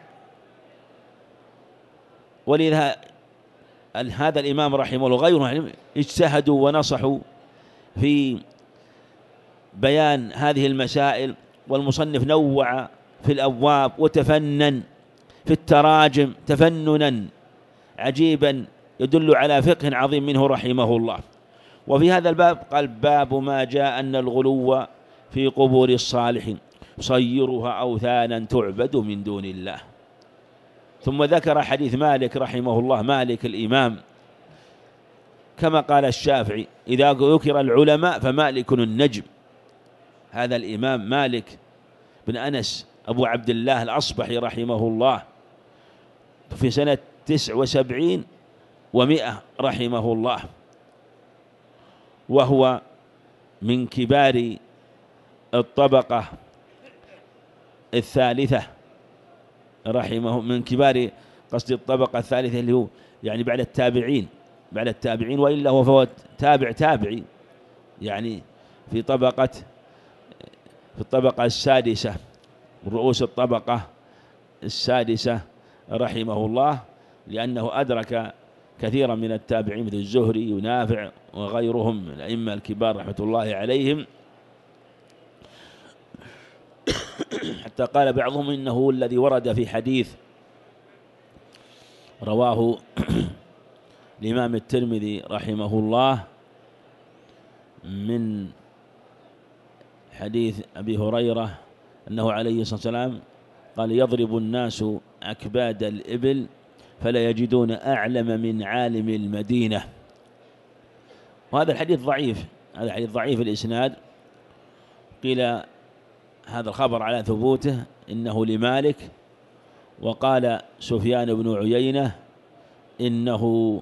ولذا هذا الإمام رحمه الله وغيره اجتهدوا ونصحوا في بيان هذه المسائل، والمصنف نوع في الأبواب وتفنن في التراجم تفننا عجيبا يدل على فقه عظيم منه رحمه الله. وفي هذا الباب قال: باب ما جاء أن الغلو في قبور الصالحين صيرها أوثانا تعبد من دون الله. ثم ذكر حديث مالك رحمه الله، مالك الإمام، كما قال الشافعي: إذا ذكر العلماء فمالك النجم. هذا الإمام مالك بن أنس أبو عبد الله الأصبحي رحمه الله في سنة 79 و100 رحمه الله، وهو من كبار الطبقة الثالثة رحمه، من كبار قصد الطبقة الثالثة اللي هو يعني بعد التابعين، وإلا هو فهو تابعي يعني في الطبقة السادسة، رؤوس الطبقة السادسة رحمه الله، لأنه أدرك كثيرا من التابعين مثل الزهري ونافع وغيرهم من الأئمة الكبار رحمة الله عليهم، حتى قال بعضهم إنه الذي ورد في حديث رواه الإمام الترمذي رحمه الله من حديث أبي هريرة أنه عليه الصلاة والسلام قال: يضرب الناس أكباد الإبل فلا يجدون أعلم من عالم المدينة. وهذا الحديث ضعيف، هذا الحديث ضعيف الإسناد. قيل هذا الخبر على ثبوته إنه لمالك، وقال سفيان بن عيينة إنه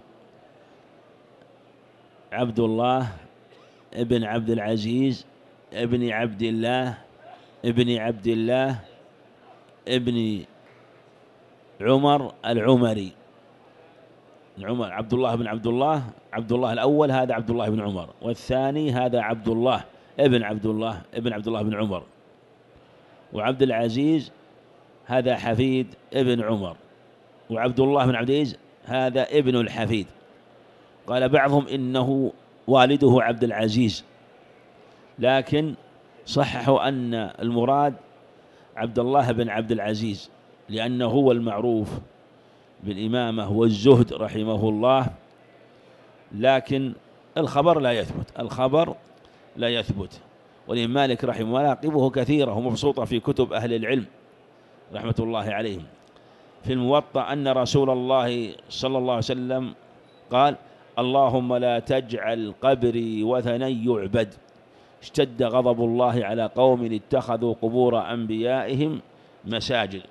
عبد الله ابن عبد العزيز ابن عبد الله ابن عبد الله ابن عمر العمري. عمر عبد الله بن عبد الله الأول هذا عبد الله بن عمر، والثاني هذا عبد الله ابن عبد الله بن عمر، وعبد العزيز هذا حفيد ابن عمر، وعبد الله بن عبد العزيز هذا ابن الحفيد. قال بعضهم إنه والده عبد العزيز، لكن صححوا أن المراد عبد الله بن عبد العزيز، لأنه هو المعروف بالإمامة والزهد رحمه الله، لكن الخبر لا يثبت. ولإمام مالك رحمه الله مناقبه كثيرة ومبسوطة في كتب أهل العلم رحمة الله عليهم. في الموطأ أن رسول الله صلى الله عليه وسلم قال: اللهم لا تجعل قبري وثنا يعبد، اشتد غضب الله على قوم اتخذوا قبور أنبيائهم مساجد.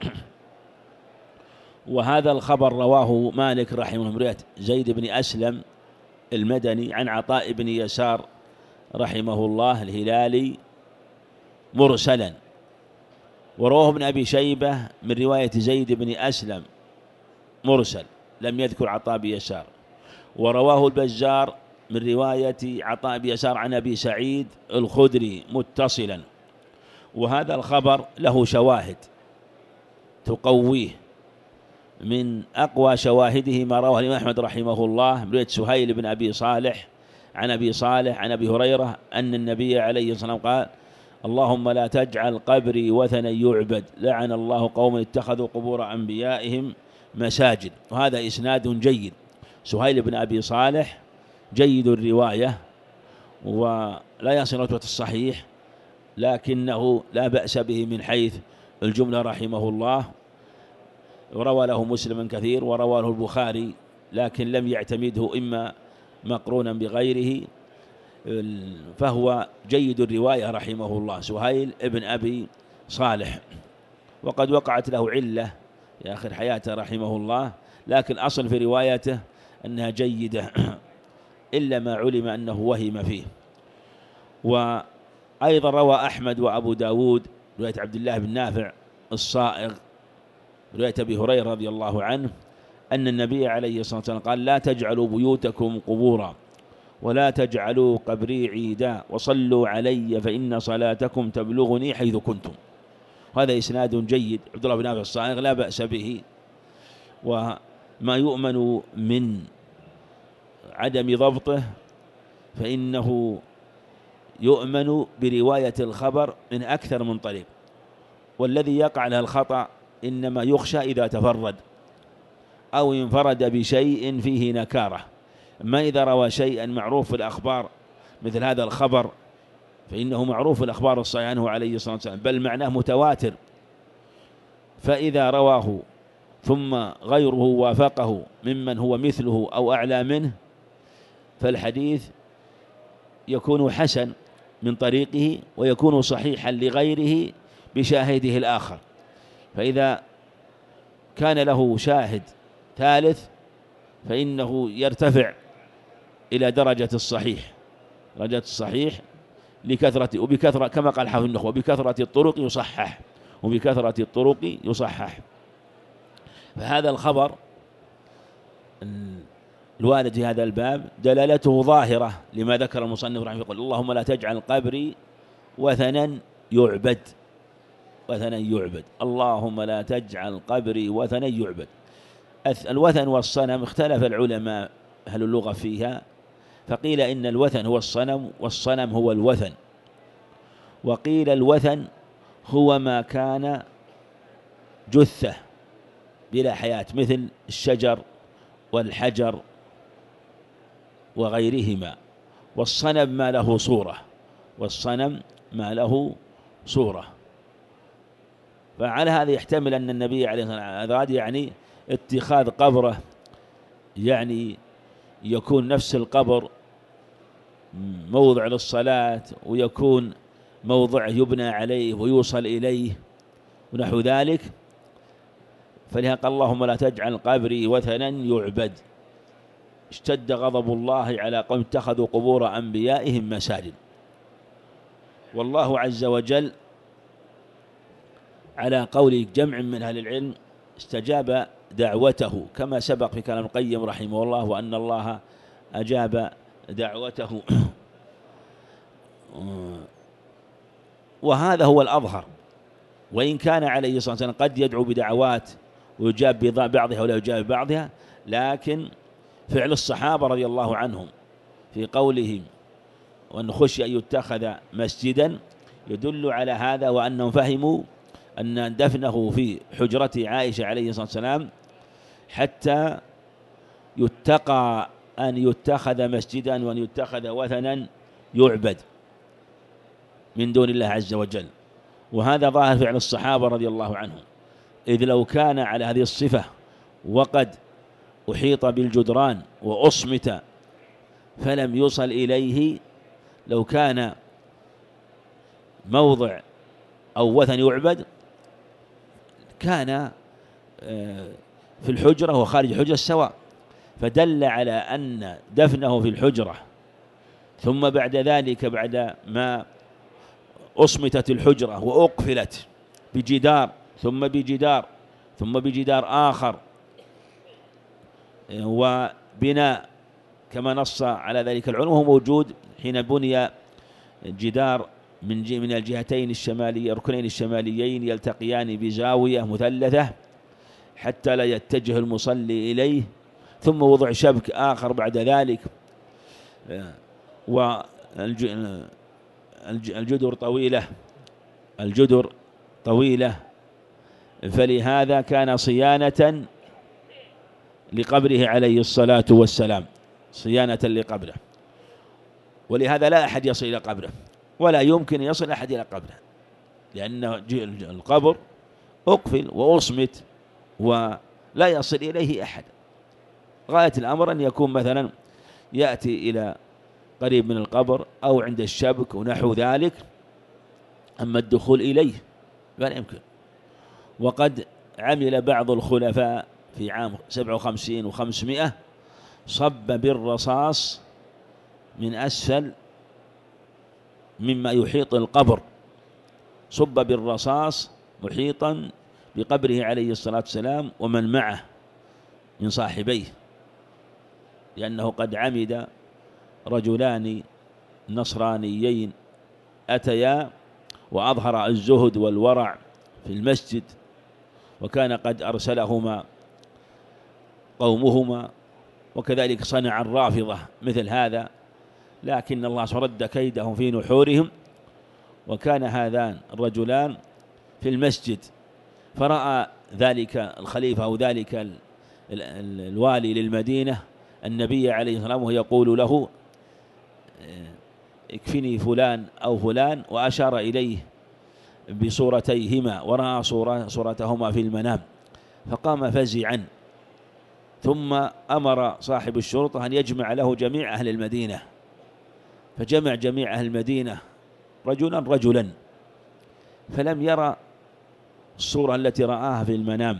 وهذا الخبر رواه مالك رحمه الله من رواية زيد بن أسلم المدني عن عطاء بن يسار رحمه الله الهلالي مرسلا، ورواه ابن أبي شيبة من رواية زيد بن أسلم مرسل لم يذكر عطاء بن يسار، ورواه البزار من رواية عطاء بن يسار عن أبي سعيد الخدري متصلا. وهذا الخبر له شواهد تقويه، من أقوى شواهده ما رواه الإمام أحمد رحمه الله من رواية سهيل بن أبي صالح عن أبي هريرة أن النبي عليه الصلاة والسلام قال: اللهم لا تجعل قبري وثنا يعبد، لعن الله قوما اتخذوا قبور أنبيائهم مساجد. وهذا إسناد جيد. سهيل بن أبي صالح جيد الرواية ولا يصل رتبة الصحيح، لكنه لا بأس به من حيث الجملة رحمه الله، وروى له مسلم كثير وروى له البخاري، لكن لم يعتمده إما مقرونا بغيره، فهو جيد الرواية رحمه الله سهيل ابن أبي صالح. وقد وقعت له علة في آخر حياته رحمه الله، لكن أصل في روايته أنها جيدة إلا ما علم أنه وهم فيه. وأيضا روى أحمد وأبو داود رواية عبد الله بن نافع الصائغ رواية أبي هريرة رضي الله عنه أن النبي عليه الصلاة والسلام قال: لا تجعلوا بيوتكم قبورا ولا تجعلوا قبري عيدا وصلوا علي فإن صلاتكم تبلغني حيث كنتم. هذا إسناد جيد. عبد الله بن نافع الصائغ لا بأس به. وما يؤمن من عدم ضبطه فإنه يؤمن برواية الخبر من أكثر من طريق، والذي يقع له الخطأ إنما يخشى إذا تفرد أو انفرد بشيء فيه نكارة. ما إذا روى شيئا معروف في الأخبار مثل هذا الخبر فإنه معروف في الأخبار الصحيحة عنه عليه الصلاة والسلام، بل معناه متواتر، فإذا رواه ثم غيره وافقه ممن هو مثله أو أعلى منه فالحديث يكون حسن من طريقه ويكون صحيحا لغيره بشاهده الآخر. فإذا كان له شاهد ثالث فإنه يرتفع إلى درجة الصحيح، درجة الصحيح لكثرة وبكثرة كما قال حافظ النخبة وبكثرة الطرق يصحح، وبكثرة الطرق يصحح. فهذا الخبر الوارد في هذا الباب دلالته ظاهرة لما ذكر المصنف رحمه الله، يقول اللهم لا تجعل قبري وثنا يعبد، وثنا يعبد، اللهم لا تجعل قبري وثنا يعبد. الوثن والصنم اختلف العلماء أهل اللغة فيها، فقيل إن الوثن هو الصنم والصنم هو الوثن، وقيل الوثن هو ما كان جثة بلا حياة مثل الشجر والحجر وغيرهما، والصنم ما له صورة، والصنم ما له صورة. فعلى هذا يحتمل أن النبي عليه الصلاة والسلام يعني اتخاذ قبره يعني يكون نفس القبر موضع للصلاة ويكون موضع يبنى عليه ويوصل إليه ونحو ذلك، فلهذا قال اللهم لا تجعل قبري وثنا يعبد. اشتد غضب الله على قوم اتخذوا قبور أنبيائهم مساجد. والله عز وجل على قول جمع من أهل العلم استجاب دعوته كما سبق في كلام القيم رحمه الله، وأن الله أجاب دعوته وهذا هو الأظهر، وإن كان عليه الصلاة والسلام قد يدعو بدعوات ويجاب ببعضها ولا يجاب ببعضها، لكن فعل الصحابة رضي الله عنهم في قولهم وأن خشي أن يتخذ مسجدا يدل على هذا، وأنهم فهموا أن دفنه في حجرة عائشة عليه الصلاة والسلام حتى يتقى أن يتخذ مسجدا وأن يتخذ وثنا يعبد من دون الله عز وجل. وهذا ظاهر فعل الصحابة رضي الله عنهم، إذ لو كان على هذه الصفة وقد أحيط بالجدران وأصمت فلم يوصل إليه، لو كان موضع أو وثن يعبد كان في الحجرة وخارج الحجرة سواء، فدل على أن دفنه في الحجرة ثم بعد ذلك بعد ما أصمتت الحجرة وأقفلت بجدار ثم بجدار ثم بجدار آخر وبناء كما نص على ذلك العلماء، هو موجود حين بني جدار من الجهتين الشمالية ركنين الشماليين يلتقيان بزاوية مثلثة حتى لا يتجه المصلي إليه، ثم وضع شبك آخر بعد ذلك، والجدر طويلة، الجدر طويلة، فلهذا كان صيانة لقبره عليه الصلاة والسلام، صيانة لقبره، ولهذا لا أحد يصل إلى قبره ولا يمكن يصل أحد إلى قبره، لأن القبر أقفل وأصمت ولا يصل إليه أحد. غاية الأمر أن يكون مثلا يأتي إلى قريب من القبر أو عند الشبك ونحو ذلك، أما الدخول إليه فلا يمكن. وقد عمل بعض الخلفاء في عام 57 و500 صب بالرصاص من أسفل مما يحيط القبر، صب بالرصاص محيطا بقبره عليه الصلاة والسلام ومن معه من صاحبيه، لأنه قد عمد رجلان نصرانيين أتيا وأظهر الزهد والورع في المسجد، وكان قد أرسلهما قومهما، وكذلك صنع الرافضة مثل هذا، لكن الله رد كيدهم في نحورهم. وكان هذان الرجلان في المسجد، فرأى ذلك الخليفة أو ذلك الوالي للمدينة النبي عليه الصلاة والسلام يقول له اكفني فلان أو فلان، وأشار إليه بصورتيهما ورأى صورتهما في المنام، فقام فزعا، ثم أمر صاحب الشرطة أن يجمع له جميع أهل المدينة، فجمع جميع أهل المدينة رجلا رجلا، فلم يرى الصورة التي رآها في المنام.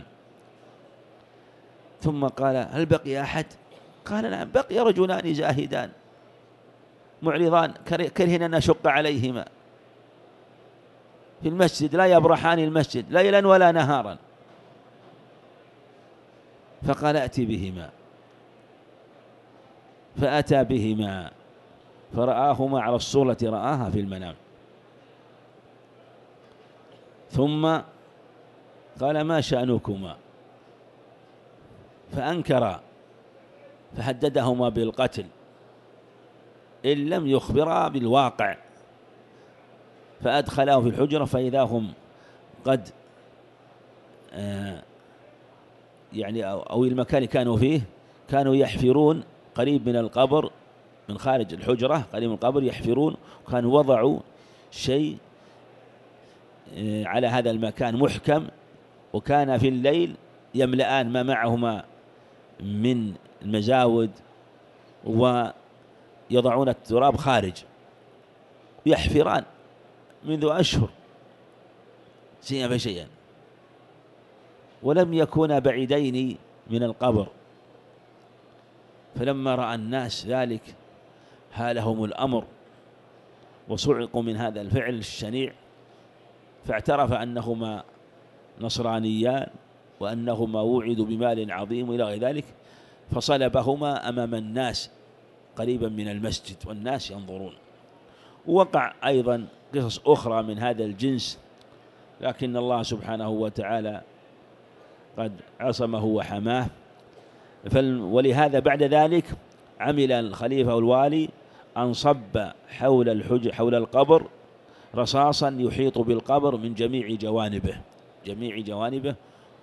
ثم قال هل بقي أحد؟ قال نعم، بقي رجلان زاهدان معرضان كرهن أن نشق عليهما في المسجد، لا يبرحان المسجد ليلا ولا نهارا. فقال أتي بهما، فأتى بهما فرآهما على الصورة التي رآها في المنام. ثم قال ما شأنكما؟ فأنكرا، فهددهما بالقتل إن لم يخبرا بالواقع، فأدخلاه في الحجرة فإذا هم قد يعني أو المكان اللي كانوا فيه كانوا يحفرون قريب من القبر، من خارج الحجرة قريب من القبر يحفرون، كانوا وضعوا شيء على هذا المكان محكم، وكان في الليل يملأان ما معهما من المزاود ويضعون التراب خارج، يحفران منذ أشهر شيئا فشيئا، ولم يكونا بعيدين من القبر. فلما رأى الناس ذلك هالهم الأمر وصعقوا من هذا الفعل الشنيع، فاعترف أنهما نصرانيان وأنهما وعدوا بمال عظيم إلى غير ذلك، فصلبهما أمام الناس قريبا من المسجد والناس ينظرون. وقع أيضا قصص أخرى من هذا الجنس، لكن الله سبحانه وتعالى قد عصمه وحماه. ولهذا بعد ذلك عمل الخليفة والوالي أن صب حول القبر رصاصا يحيط بالقبر من جميع جوانبه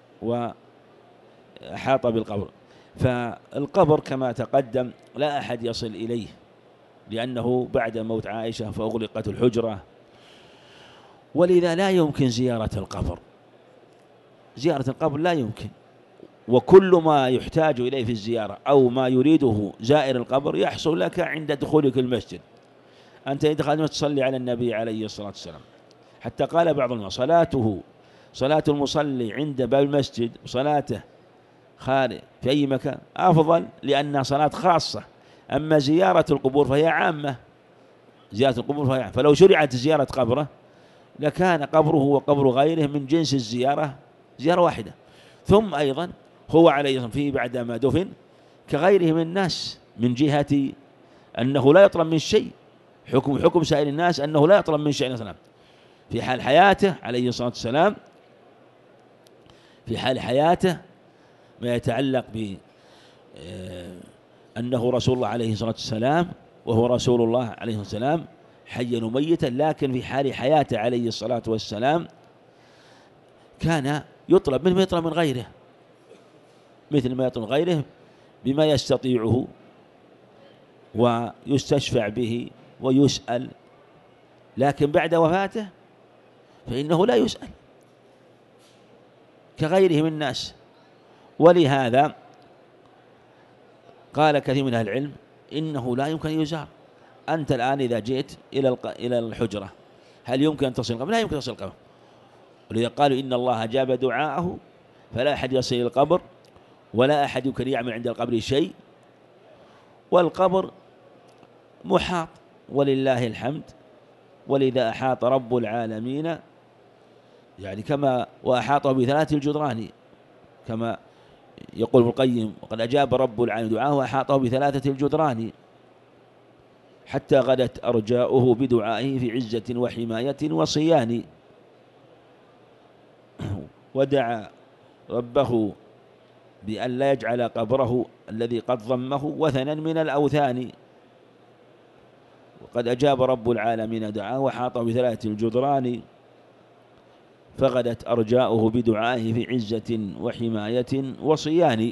وأحاط بالقبر. فالقبر كما تقدم لا أحد يصل إليه، لأنه بعد موت عائشة فأغلقت الحجرة، ولذا لا يمكن زيارة القبر. زيارة القبر لا يمكن، وكل ما يحتاج إليه في الزيارة أو ما يريده زائر القبر يحصل لك عند دخولك المسجد. أنت إذا تصلي على النبي عليه الصلاة والسلام، حتى قال بعض العلماء صلاة المصلي عند باب المسجد وصلاته خارج في أي مكان أفضل، لأنها صلاة خاصة. أما زيارة القبور فهي عامة، فلو شرعت زيارة قبره لكان قبره وقبر غيره من جنس الزيارة، زيارة واحدة. ثم أيضا هو عليه الصلاة والسلام بعدما دفن كغيره من الناس، من جهة أنه لا يطلب من شيء، حكم سائر الناس أنه لا يطلب من شيء مثلا في حال حياته عليه الصلاة والسلام، في حال حياته ما يتعلق بأنه رسول الله عليه الصلاة والسلام، وهو رسول الله عليه الصلاة والسلام حيا وميتا. لكن في حال حياته عليه الصلاة والسلام كان يطلب منه ما يطلب من غيره، مثل ما يطلب من غيره بما يستطيعه ويستشفع به ويسأل، لكن بعد وفاته فإنه لا يسأل كغيره من الناس. ولهذا قال كثير من أهل العلم إنه لا يمكن أن يزار. أنت الآن إذا جئت إلى الحجرة هل يمكن أن تصل القبر؟ لا يمكن أن تصل القبر، ولذا قالوا إن الله أجاب دعاءه فلا أحد يصل إلى القبر ولا أحد يمكن يعمل عند القبر شيء، والقبر محاط ولله الحمد. ولذا أحاط رب العالمين يعني كما وأحاطه بثلاث الجدران، كما يقول ابن القيم وقد أجاب رب العالمين دعاه وأحاطه بثلاثة الجدران حتى غدت أرجاؤه بدعائه في عزة وحماية وصيان. ودعا ربه بأن لا يجعل قبره الذي قد ضمه وثنا من الأوثان، وقد أجاب رب العالمين دعاه وحاطه بثلاثة الجدران. فغدت أرجاؤه بدعائه في عزة وحماية وصيان.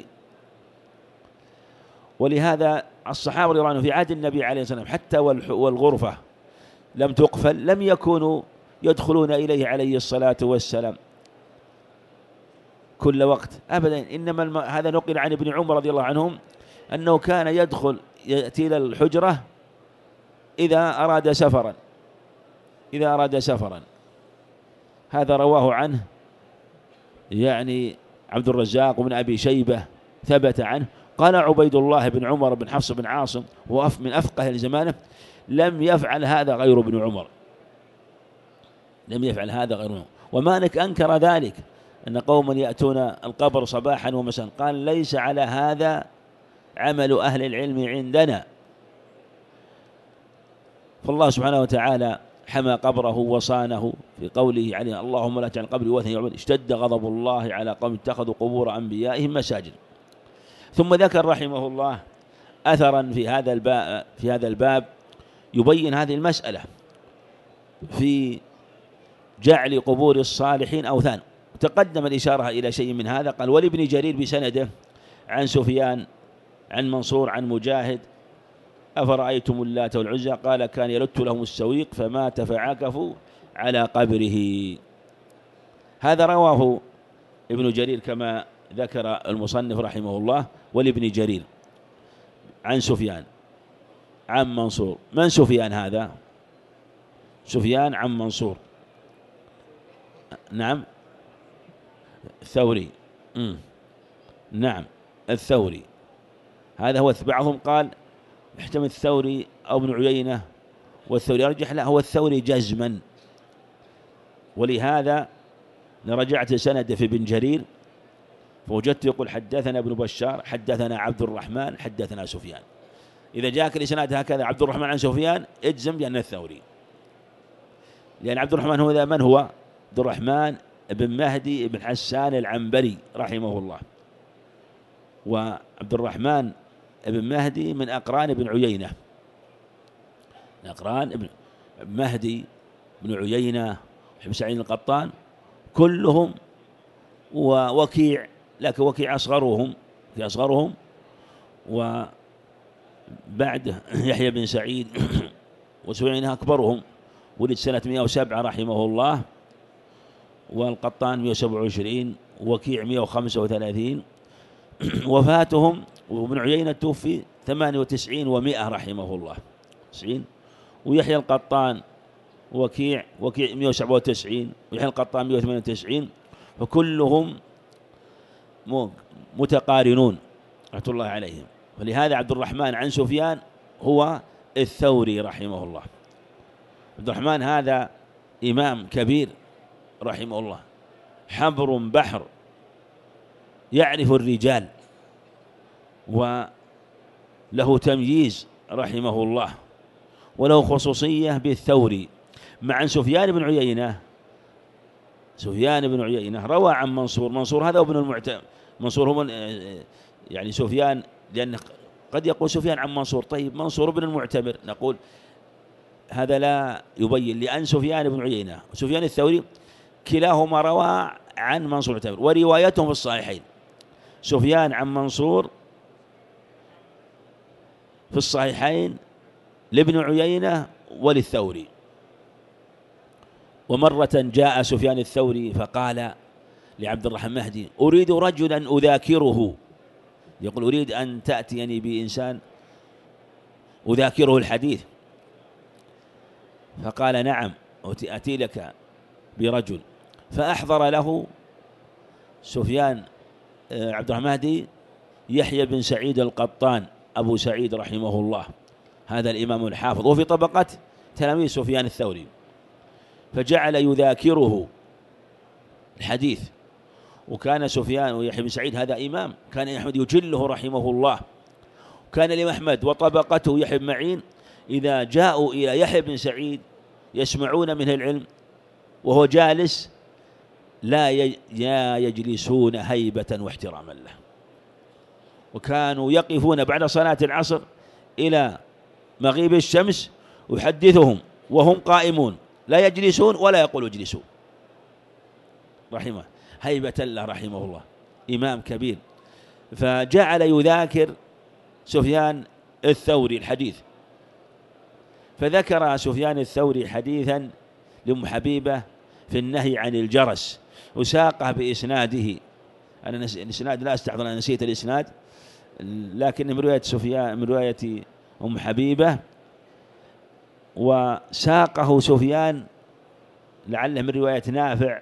ولهذا الصحابة رضي الله عنهم في عهد النبي عليه الصلاة والسلام حتى والغرفة لم تقفل لم يكونوا يدخلون إليه عليه الصلاة والسلام كل وقت أبدا، إنما هذا نقل عن ابن عمر رضي الله عنهم أنه كان يأتي إلى الحجرة إذا أراد سفرا. هذا رواه عنه يعني عبد الرزاق وابن أبي شيبة، ثبت عنه. قال عبيد الله بن عمر بن حفص بن عاصم هو من أفقه زمانه لم يفعل هذا غير ابن عمر، ومالك أنكر ذلك أن قوما يأتون القبر صباحا ومساء، قال ليس على هذا عمل أهل العلم عندنا. فالله سبحانه وتعالى حمى قبره وصانه في قوله عليه اللهم لا تجعل قبري وثنا يعبد، اشتد غضب الله على قوم اتخذوا قبور أنبيائهم مساجد. ثم ذكر رحمه الله أثرا في هذا الباب يبين هذه المسألة في جعل قبور الصالحين أوثان. تقدم الإشارة إلى شيء من هذا. قال ولابن جرير بسنده عن سفيان عن منصور عن مجاهد أفرأيتم اللات والعزى قال كان يلت لهم السويق فمات فعاكفوا على قبره. هذا رواه ابن جرير كما ذكر المصنف رحمه الله. ولابن جرير عن سفيان عن منصور. من سفيان هذا؟ سفيان عن منصور، نعم الثوري، نعم الثوري. هذا هو. بعضهم قال يحتمل الثوري أو ابن عيينة، والثوري يرجح لا هو الثوري جزما. ولهذا رجعت سند في ابن جرير فوجدت يقول حدثنا ابن بشار حدثنا عبد الرحمن حدثنا سفيان. إذا جاءك الإسناد هكذا عبد الرحمن عن سفيان اجزم بأن الثوري، لأن عبد الرحمن هو من هو؟ عبد الرحمن بن مهدي بن حسان العنبري رحمه الله. وعبد الرحمن بن مهدي من أقران ابن عيينة، أقران ابن مهدي بن عيينة وابن سعيد القطان كلهم، ووكيع لكن وكيع أصغرهم وبعد يحيى بن سعيد وسفيان أكبرهم، ولد سنة 107 رحمه الله، والقطان 127 وكيع 135 وفاتهم. وابن عيينة توفي 98 و100 رحمه الله 90. ويحيى القطان وكيع 197 ويحيى القطان 198 فكلهم متقارنون رحمة الله عليهم. فلهذا عبد الرحمن عن سفيان هو الثوري رحمه الله. عبد الرحمن هذا إمام كبير رحمه الله، حبر بحر، يعرف الرجال وله تمييز رحمه الله، وله خصوصية بالثوري. مع سفيان بن عيينة روى عن منصور هذا ابن المعتمر. منصور هو يعني سفيان، لأن قد يقول سفيان عن منصور، طيب منصور بن المعتمر، نقول هذا لا يبين، لأن سفيان بن عيينة وسفيان الثوري كلاهما روى عن منصور المعتمر، وروايتهم في الصحيحين. سفيان عن منصور في الصحيحين لابن عيينة وللثوري. ومرة جاء سفيان الثوري فقال لعبد الرحمن مهدي أريد رجلا أذاكره، يقول أريد أن تأتيني بإنسان أذاكره الحديث. فقال نعم أتي لك برجل. فأحضر له سفيان عبد الرحمن مهدي يحيى بن سعيد القطان أبو سعيد رحمه الله، هذا الإمام الحافظ، وفي طبقة تلاميذ سفيان الثوري. فجعل يذاكره الحديث. وكان سفيان ويحيى بن سعيد هذا إمام، كان أحمد يجله رحمه الله. كان الإمام أحمد وطبقته يحيى بن معين إذا جاءوا إلى يحيى بن سعيد يسمعون منه العلم وهو جالس لا يجلسون هيبة واحتراما له. وكانوا يقفون بعد صلاة العصر إلى مغيب الشمس ويحدثهم وهم قائمون، لا يجلسون ولا يقول اجلسوا. رحمه، هيبة له رحمه الله، إمام كبير. فجعل يذاكر سفيان الثوري الحديث، فذكر سفيان الثوري حديثا لأم حبيبة في النهي عن الجرس، وساقه بإسناده. أنا الإسناد لا أستحضر، أنا نسيت الإسناد، لكن من رواية سفيان، من رواية أم حبيبة، وساقه سفيان لعله من رواية نافع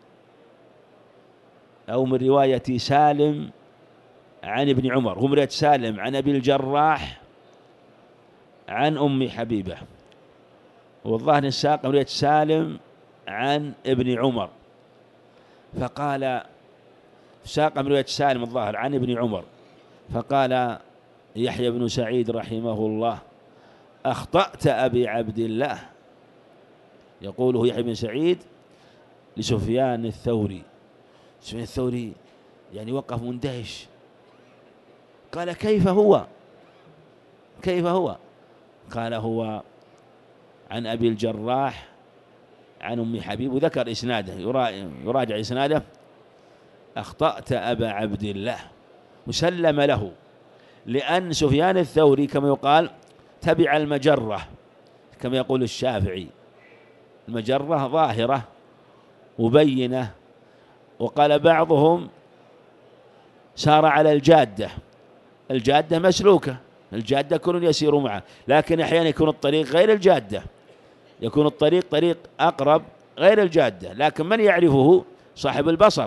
أو من رواية سالم عن ابن عمر. هو من رواية سالم عن أبي الجراح عن أم حبيبة، والظاهر الساق من رواية سالم عن ابن عمر. فقال ساق من رواية سالم الظاهر عن ابن عمر، فقال يحيى بن سعيد رحمه الله: أخطأت أبي عبد الله. يقوله يحيى بن سعيد لسفيان الثوري. سفيان الثوري يعني وقف مندهش، قال: كيف هو؟ كيف هو؟ قال: هو عن أبي الجراح عن أم حبيب، وذكر إسناده، يراجع إسناده: أخطأت أبا عبد الله، وسلم له، لأن سفيان الثوري كما يقال تبع المجرة، كما يقول الشافعي، المجرة ظاهرة مبينة، وقال بعضهم سار على الجادة، الجادة مسلوكة، الجادة كل يسير معه، لكن أحيانا يكون الطريق غير الجادة، يكون الطريق طريق أقرب غير الجادة، لكن من يعرفه؟ صاحب البصر.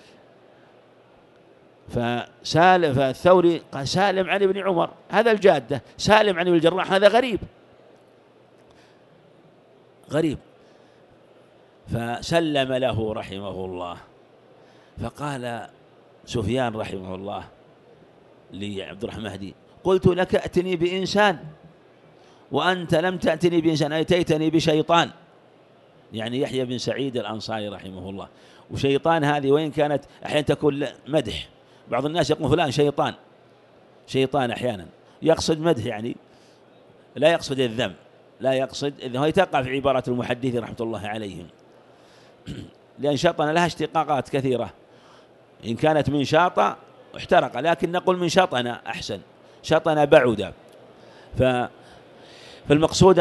فالثوري قال: سالم عن ابن عمر، هذا الجادة، سالم عن ابن الجراح هذا غريب غريب. فسلم له رحمه الله. فقال سفيان رحمه الله لعبد الرحمن المهدي: قلت لك ائتني بإنسان وأنت لم تأتني بإنسان، أتيتني بشيطان. يعني يحيى بن سعيد الأنصاري رحمه الله. وشيطان هذه وإن كانت أحيانا تكون مدح، بعض الناس يقول فلان شيطان، شيطان أحيانا يقصد مدح، يعني لا يقصد الذم، لا يقصد إذن، هي تقع في عبارة المحدثين رحمة الله عليهم، لأن شطن لها اشتقاقات كثيرة، إن كانت من شاطة احترق، لكن نقول من شطن أحسن، شطن بعد. فالمقصود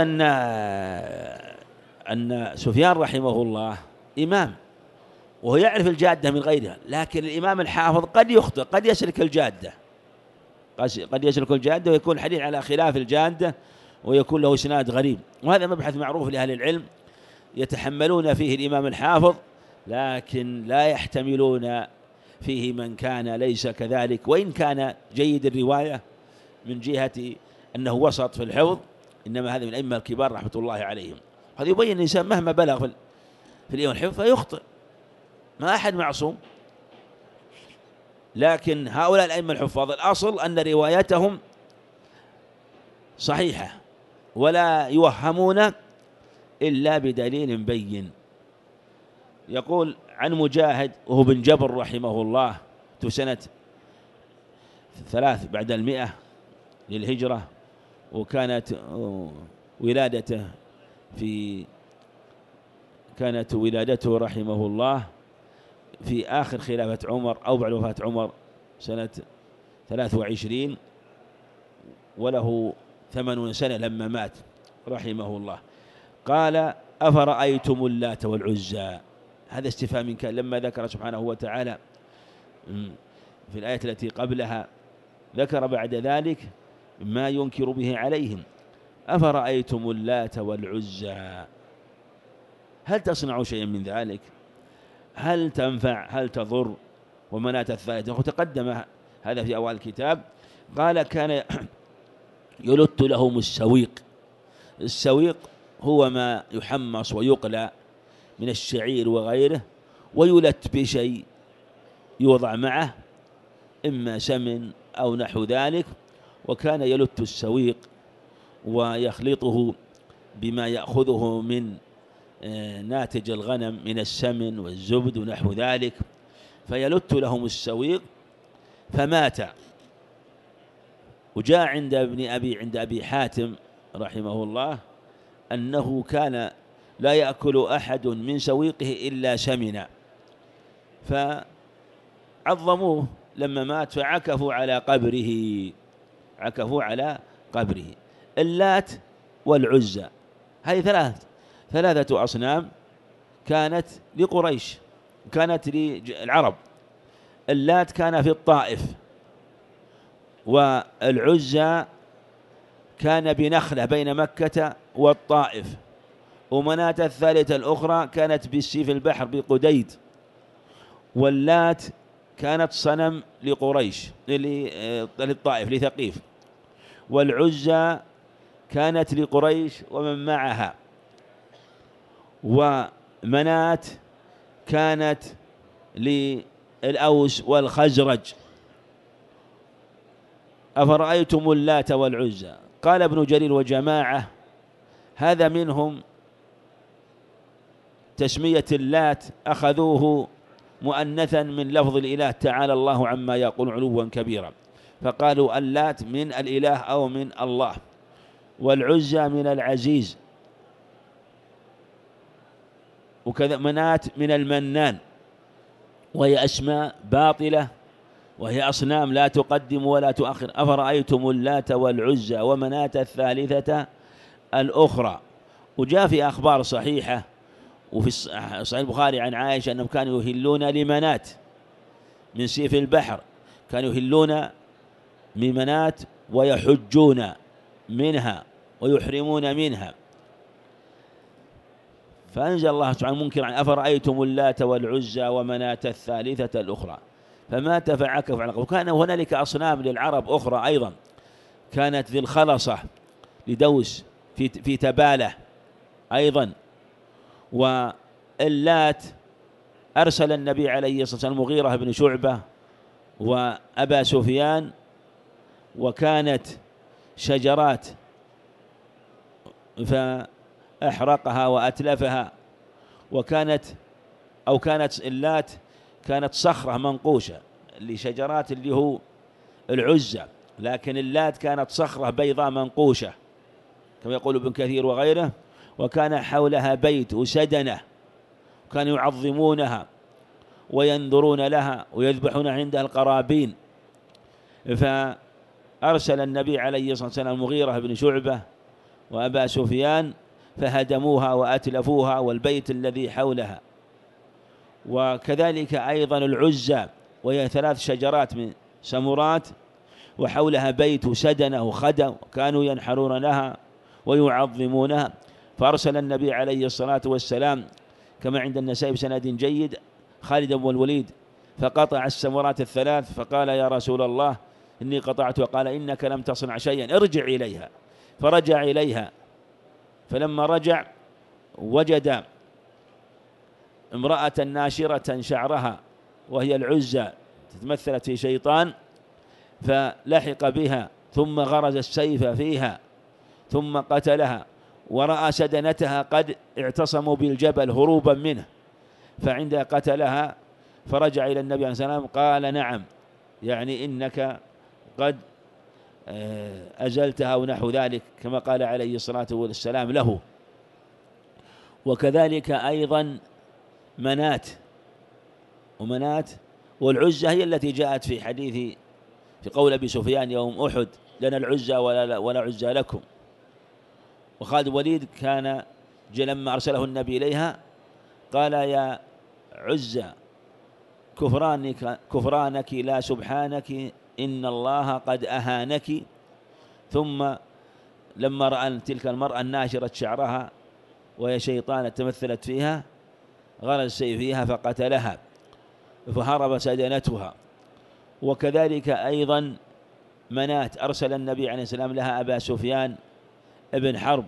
أن سفيان رحمه الله إمام، وهو يعرف الجادة من غيرها، لكن الإمام الحافظ قد يخطئ، قد يسلك الجادة، قد يسلك الجادة ويكون الحديث على خلاف الجادة، ويكون له إسناد غريب. وهذا مبحث معروف لأهل العلم، يتحملون فيه الإمام الحافظ، لكن لا يحتملون فيه من كان ليس كذلك، وإن كان جيد الرواية من جهة أنه وسط في الحفظ، إنما هذا من الأئمة الكبار رحمة الله عليهم. هذا يبين الإنسان مهما بلغ في الإمام الحفظ فيخطئ، ما أحد معصوم، لكن هؤلاء الأئمة الحفاظ الأصل أن روايتهم صحيحة، ولا يوهمون إلا بدليل بين. يقول عن مجاهد وهو بن جبر رحمه الله، سنة 3 بعد 100 للهجرة، وكانت ولادته كانت ولادته رحمه الله في آخر خلافة عمر أو بعد وفاة عمر سنة 23، وله 80 سنة لما مات رحمه الله. قال: أفرأيتم اللات والعزى. هذا استفهام من كان، لما ذكر سبحانه وتعالى في الآية التي قبلها، ذكر بعد ذلك ما ينكر به عليهم: أفرأيتم اللات والعزى، هل تصنع شيئا من ذلك؟ هل تنفع؟ هل تضر؟ ومناة الثالثة، وتقدم هذا في أول الكتاب. قال: كان يلت لهم السويق. السويق هو ما يحمص ويقلى من الشعير وغيره، ويلت بشيء يوضع معه، إما سمن أو نحو ذلك، وكان يلت السويق ويخلطه بما يأخذه من ناتج الغنم من السمن والزبد ونحو ذلك، فيلت لهم السويق فمات. وجاء عند أبي حاتم رحمه الله أنه كان لا يأكل أحد من سويقه إلا سمنا، فعظموه لما مات فعكفوا على قبره، عكفوا على قبره. اللات والعزى هذه ثلاثة أصنام كانت لقريش، كانت للعرب. اللات كان في الطائف، والعزى كان بنخلة بين مكة والطائف، ومناة الثالثة الأخرى كانت بالسيف البحر بقديد. واللات كانت صنم لقريش للطائف لثقيف، والعزى كانت لقريش ومن معها، ومناة كانت للأوس والخزرج. أفرأيتم اللات والعزى؟ قال ابن جرير وجماعة هذا منهم تسمية اللات أخذوه مؤنثا من لفظ الإله تعالى الله عما يقول علوا كبيرا، فقالوا اللات من الإله أو من الله، والعزى من العزيز، وكذا مناة من المنان، وهي أسماء باطلة، وهي أصنام لا تقدم ولا تؤخر. أفرأيتم اللات والعزى ومناة الثالثة الأخرى. وجاء في أخبار صحيحة وفي صحيح البخاري عن عائشة أنهم كانوا يهلون لمناة من سيف البحر، كانوا يهلون لمناة ويحجون منها ويحرمون منها. فأنزل الله سبحانه منكرا أفرأيتم اللات والعزى ومناة الثالثة الأخرى، فمات فعكف على قبره. وكان هنالك أصنام للعرب أخرى أيضا، كانت ذي الخلصة لدوس في تبالة أيضا. واللات أرسل النبي عليه الصلاة والسلام المغيرة بن شعبة وأبا سفيان، وكانت شجرات فأحرقها وأتلفها، وكانت اللات كانت صخرة منقوشة لشجرات اللي هو العزى، لكن اللات كانت صخرة بيضاء منقوشة كما يقول ابن كثير وغيره، وكان حولها بيت وسدنة، كانوا يعظمونها وينظرون لها ويذبحون عندها القرابين. فأرسل النبي عليه الصلاة والسلام المغيرة بن شعبة وأبا سفيان فهدموها وأتلفوها والبيت الذي حولها. وكذلك أيضا العزى، وهي 3 شجرات من سمرات وحولها بيت سدنة وخدم، كانوا ينحرون لها ويعظمونها. فأرسل النبي عليه الصلاة والسلام كما عند النسائي بسند جيد خالد بن الوليد فقطع السمرات 3، فقال يا رسول الله إني قطعت، وقال إنك لم تصنع شيئا ارجع إليها. فرجع إليها، فلما رجع وجد امرأة ناشرة شعرها وهي العزى تتمثلت في شيطان، فلحق بها ثم غرز السيف فيها ثم قتلها، ورأى سدنتها قد اعتصموا بالجبل هروبا منه، فعندها قتلها. فرجع إلى النبي عليه الصلاة والسلام قال نعم، يعني إنك قد أزلتها ونحو ذلك كما قال عليه الصلاة والسلام له. وكذلك أيضا مناة، والعزى هي التي جاءت في حديث في قول أبي سفيان يوم أحد لنا العزى ولا عزى لكم. وخالد الوليد كان لما أرسله النبي إليها قال يا عزى كفرانك لا سبحانك إن الله قد أهانك. ثم لما رأى تلك المرأة الناشرة شعرها وهي شيطانة تمثلت فيها غرز السيف فيها فقتلها فهرب سدنتها. وكذلك أيضا مناة أرسل النبي عليه السلام لها أبا سفيان ابن حرب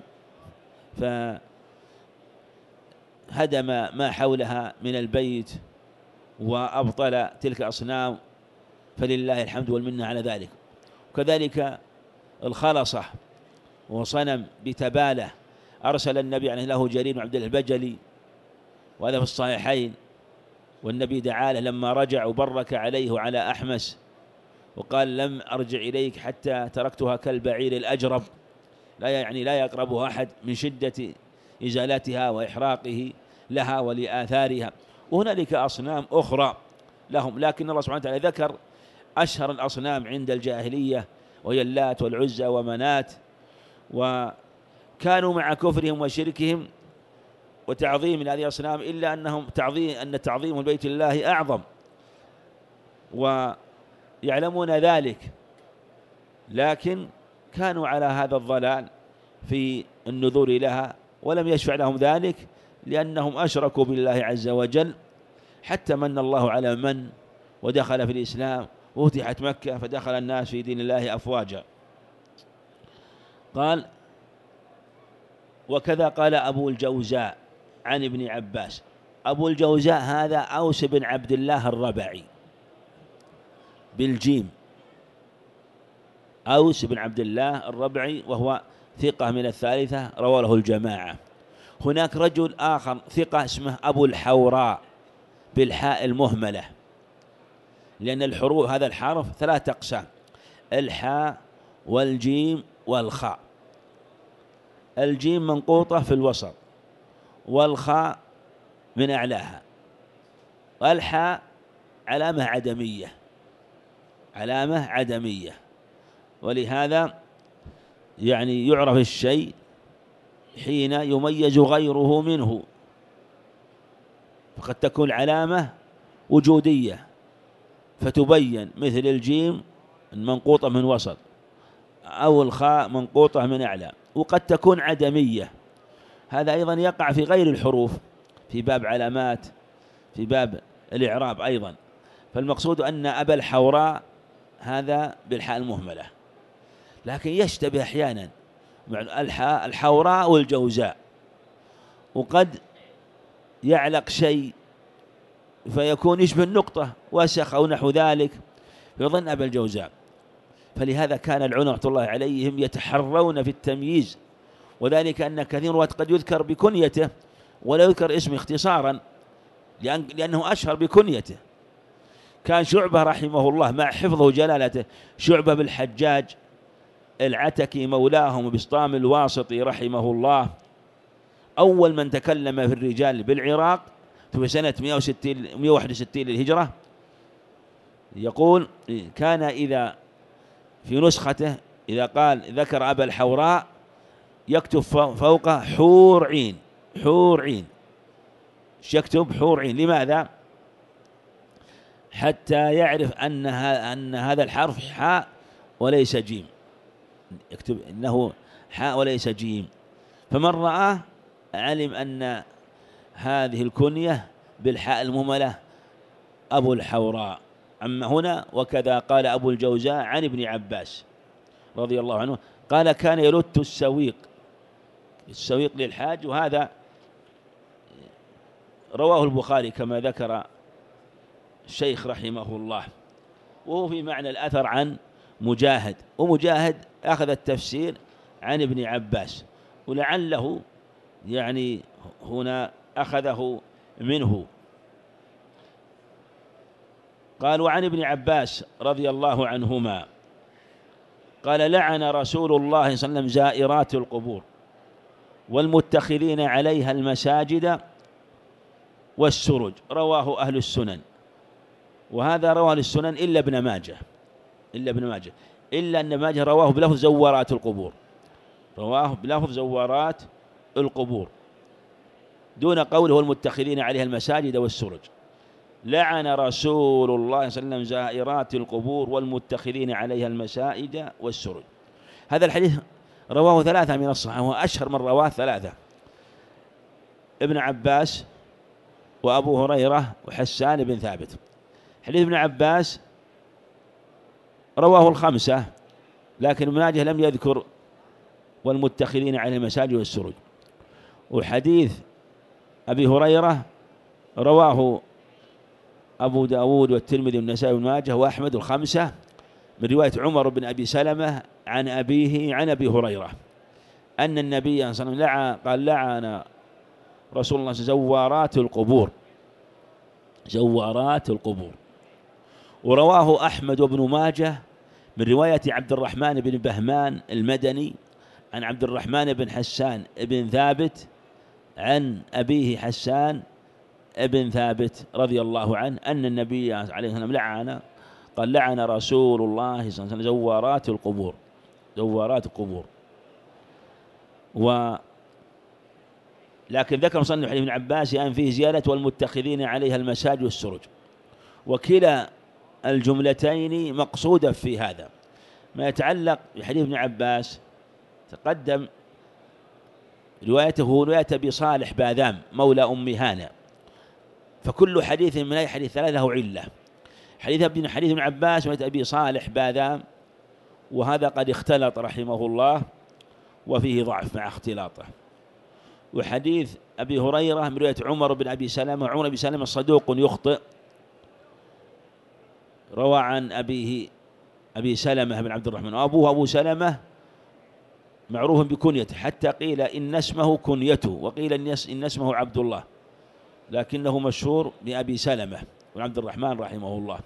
فهدم ما حولها من البيت وأبطل تلك الأصنام، فلله الحمد والمنة على ذلك. وكذلك الخلصة وصنم بتبالة أرسل النبي عليه له جرير بن عبد الله البجلي، وهذا في الصحيحين، والنبي دعا له لما رجع وبرك عليه وعلى أحمس وقال لم أرجع إليك حتى تركتها كالبعير الأجرب، لا يقربها أحد من شدة إزالتها وإحراقه لها ولآثارها. وهنالك أصنام أخرى لهم. لكن الله سبحانه وتعالى ذكر أشهر الأصنام عند الجاهلية وهي اللات والعزى ومنات، وكانوا مع كفرهم وشركهم وتعظيم هذه الأصنام إلا أن تعظيم بيت الله أعظم، ويعلمون ذلك، لكن كانوا على هذا الضلال في النذور لها، ولم يشفع لهم ذلك لأنهم أشركوا بالله عز وجل، حتى من الله على من ودخل في الإسلام وفتحت مكة فدخل الناس في دين الله أفواجا. قال: وكذا قال أبو الجوزاء عن ابن عباس. أبو الجوزاء هذا أوس بن عبد الله الربعي بالجيم، أوس بن عبد الله الربعي، وهو ثقة من الثالثة، رواه له الجماعة. هناك رجل آخر ثقة اسمه أبو الحوراء بالحاء المهملة، لأن الحروف هذا الحرف 3 أقسام: الحاء والجيم والخاء. الجيم منقوطة في الوسط، والخاء من أعلاها، والحاء علامة عدمية، علامة عدمية، ولهذا يعني يعرف الشيء حين يميز غيره منه، فقد تكون علامة وجودية فتبين، مثل الجيم منقوطة من وسط، أو الخاء منقوطة من أعلى، وقد تكون عدمية. هذا أيضا يقع في غير الحروف، في باب علامات، في باب الإعراب أيضا. فالمقصود أن أبا الحوراء هذا بالحاء المهملة، لكن يشتبه أحيانا مع الحوراء والجوزاء، وقد يعلق شيء فيكون يشبه النقطة وسخ أو نحو ذلك يظن أبا الجوزاء. فلهذا كان العلماء رحمة الله عليهم يتحرون في التمييز، وذلك أن كثير قد يذكر بكنيته ولا يذكر اسمه اختصارا لأنه أشهر بكنيته. كان شعبة رحمه الله مع حفظه جلالته، شعبة بالحجاج العتكي مولاهم بسطام الواسطي رحمه الله، أول من تكلم في الرجال بالعراق في سنة 161 للهجرة. يقول: كان إذا في نسخته إذا قال ذكر أبا الحوراء يكتب فوقه حور عين، حور عين، يكتب حور عين. لماذا؟ حتى يعرف أن هذا الحرف حاء وليس جيم، يكتب إنه حاء وليس جيم. فمن رآه علم أن هذه الكنية بالحاء المهملة أبو الحوراء. أما هنا: وكذا قال أبو الجوزاء عن ابن عباس رضي الله عنه قال: كان يلت السويق، السويق للحاج، وهذا رواه البخاري كما ذكر الشيخ رحمه الله، وهو في معنى الأثر عن مجاهد، ومجاهد أخذ التفسير عن ابن عباس، ولعله يعني هنا أخذه منه. قال: وعن ابن عباس رضي الله عنهما قال: لعن رسول الله صلى الله عليه وسلم زائرات القبور والمتخذين عليها المساجد والسرج. رواه أهل السنن، وهذا رواه أهل السنن إلا ابن ماجه، إلا أن ماجه رواه بلفظ زوارات القبور، رواه بلفظ زوارات القبور دون قوله والمتخذين عليها المساجد والسرج. لعن رسول الله صلى الله عليه وسلم زائرات القبور والمتخذين عليها المساجد والسرج. هذا الحديث رواه 3 من الصحابة، وأشهر من رواه 3: ابن عباس وأبو هريرة وحسان بن ثابت. حديث ابن عباس رواه 5، لكن ابن ماجه لم يذكر والمتخذين عليها المساجد والسرج. وحديث أبي هريرة رواه أبو داود والترمذي والنسائي وابن ماجه وأحمد 5 من رواية عمر بن أبي سلمة عن أبيه عن أبي هريرة أن النبي صلى الله عليه وسلم قال: لعن رسول الله زوارات القبور، زوارات القبور. ورواه أحمد وابن ماجه من رواية عبد الرحمن بن بهمان المدني عن عبد الرحمن بن حسان بن ثابت عن أبيه حسان ابن ثابت رضي الله عنه أن النبي عليه الصلاة والسلام قال لعن رسول الله صلى الله عليه وسلم زوارات القبور، زوارات القبور. لكن ذكر مصنف حديث ابن عباس أن فيه زيادة والمتخذين عليها المساجد والسرج، وكلا الجملتين مقصودة في هذا. ما يتعلق بحديث ابن عباس تقدم روايته رواية أبي صالح باذام مولى أم هانة، فكل حديث من أي حديث ثلاثة له علة. حديث ابن عباس رواية أبي صالح باذام، وهذا قد اختلط رحمه الله وفيه ضعف مع اختلاطه. وحديث أبي هريرة من رواية عمر بن أبي سلمة، عمر بن سلمة صدوق يخطئ، روى عن أبي سلمة بن عبد الرحمن، وأبوه أبو سلمة معروف بكنيته، حتى قيل إن اسمه كنيته، وقيل إن اسمه عبد الله، لكنه مشهور بأبي سلمة بن عبد الرحمن رحمه الله.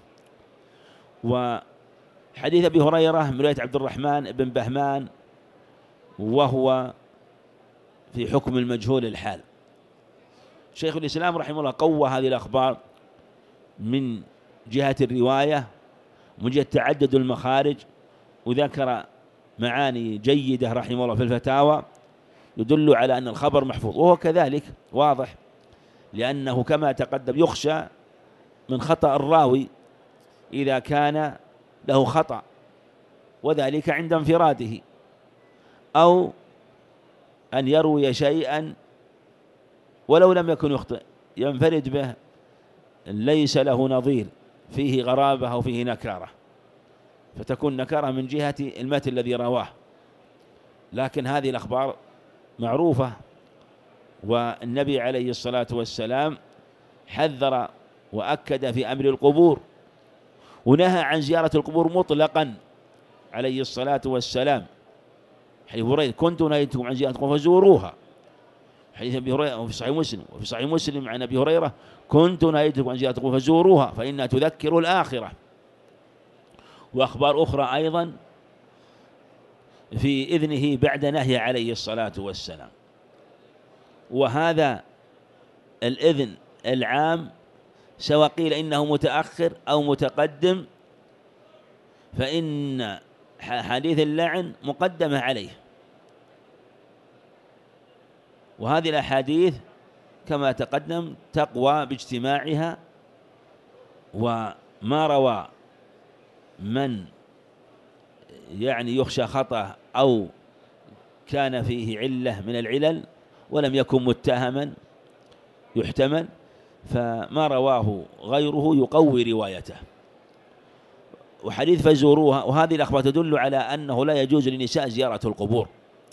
وحديث أبي هريرة من رواية عبد الرحمن بن بهمان، وهو في حكم المجهول الحال. شيخ الإسلام رحمه الله قوى هذه الأخبار من جهة الرواية ومن جهة تعدد المخارج، وذكر معاني جيدة رحمه الله في الفتاوى يدل على أن الخبر محفوظ، وهو كذلك واضح، لأنه كما تقدم يخشى من خطأ الراوي إذا كان له خطأ، وذلك عند انفراده، أو أن يروي شيئا ولو لم يكن يخطئ ينفرد به ليس له نظير، فيه غرابة أو فيه نكارة، فتكون نكارة من جهة المتن الذي رواه. لكن هذه الأخبار معروفة، والنبي عليه الصلاة والسلام حذر وأكد في أمر القبور، ونهى عن زيارة القبور مطلقا عليه الصلاة والسلام. حديث هريرة كنت نهيتكم عن زيارة القبور فزوروها، حديث أبي هريرة وفي صحيح مسلم، وفي صحيح مسلم عن أبي هريرة كنت نهيتكم عن زيارة القبور فزوروها فإنها تذكر الآخرة. وأخبار أخرى أيضا في إذنه بعد نهي عليه الصلاة والسلام. وهذا الإذن العام سواء قيل إنه متأخر أو متقدم، فإن حديث اللعن مقدمة عليه. وهذه الأحاديث كما تقدم تقوى باجتماعها، وما روى من يعني يخشى خطأ أو كان فيه علة من العلل ولم يكن متهما يحتمل، فما رواه غيره يقوي روايته. وحديث فزوروها، وهذه الأخبار تدل على أنه لا يجوز للنساء زيارة القبور.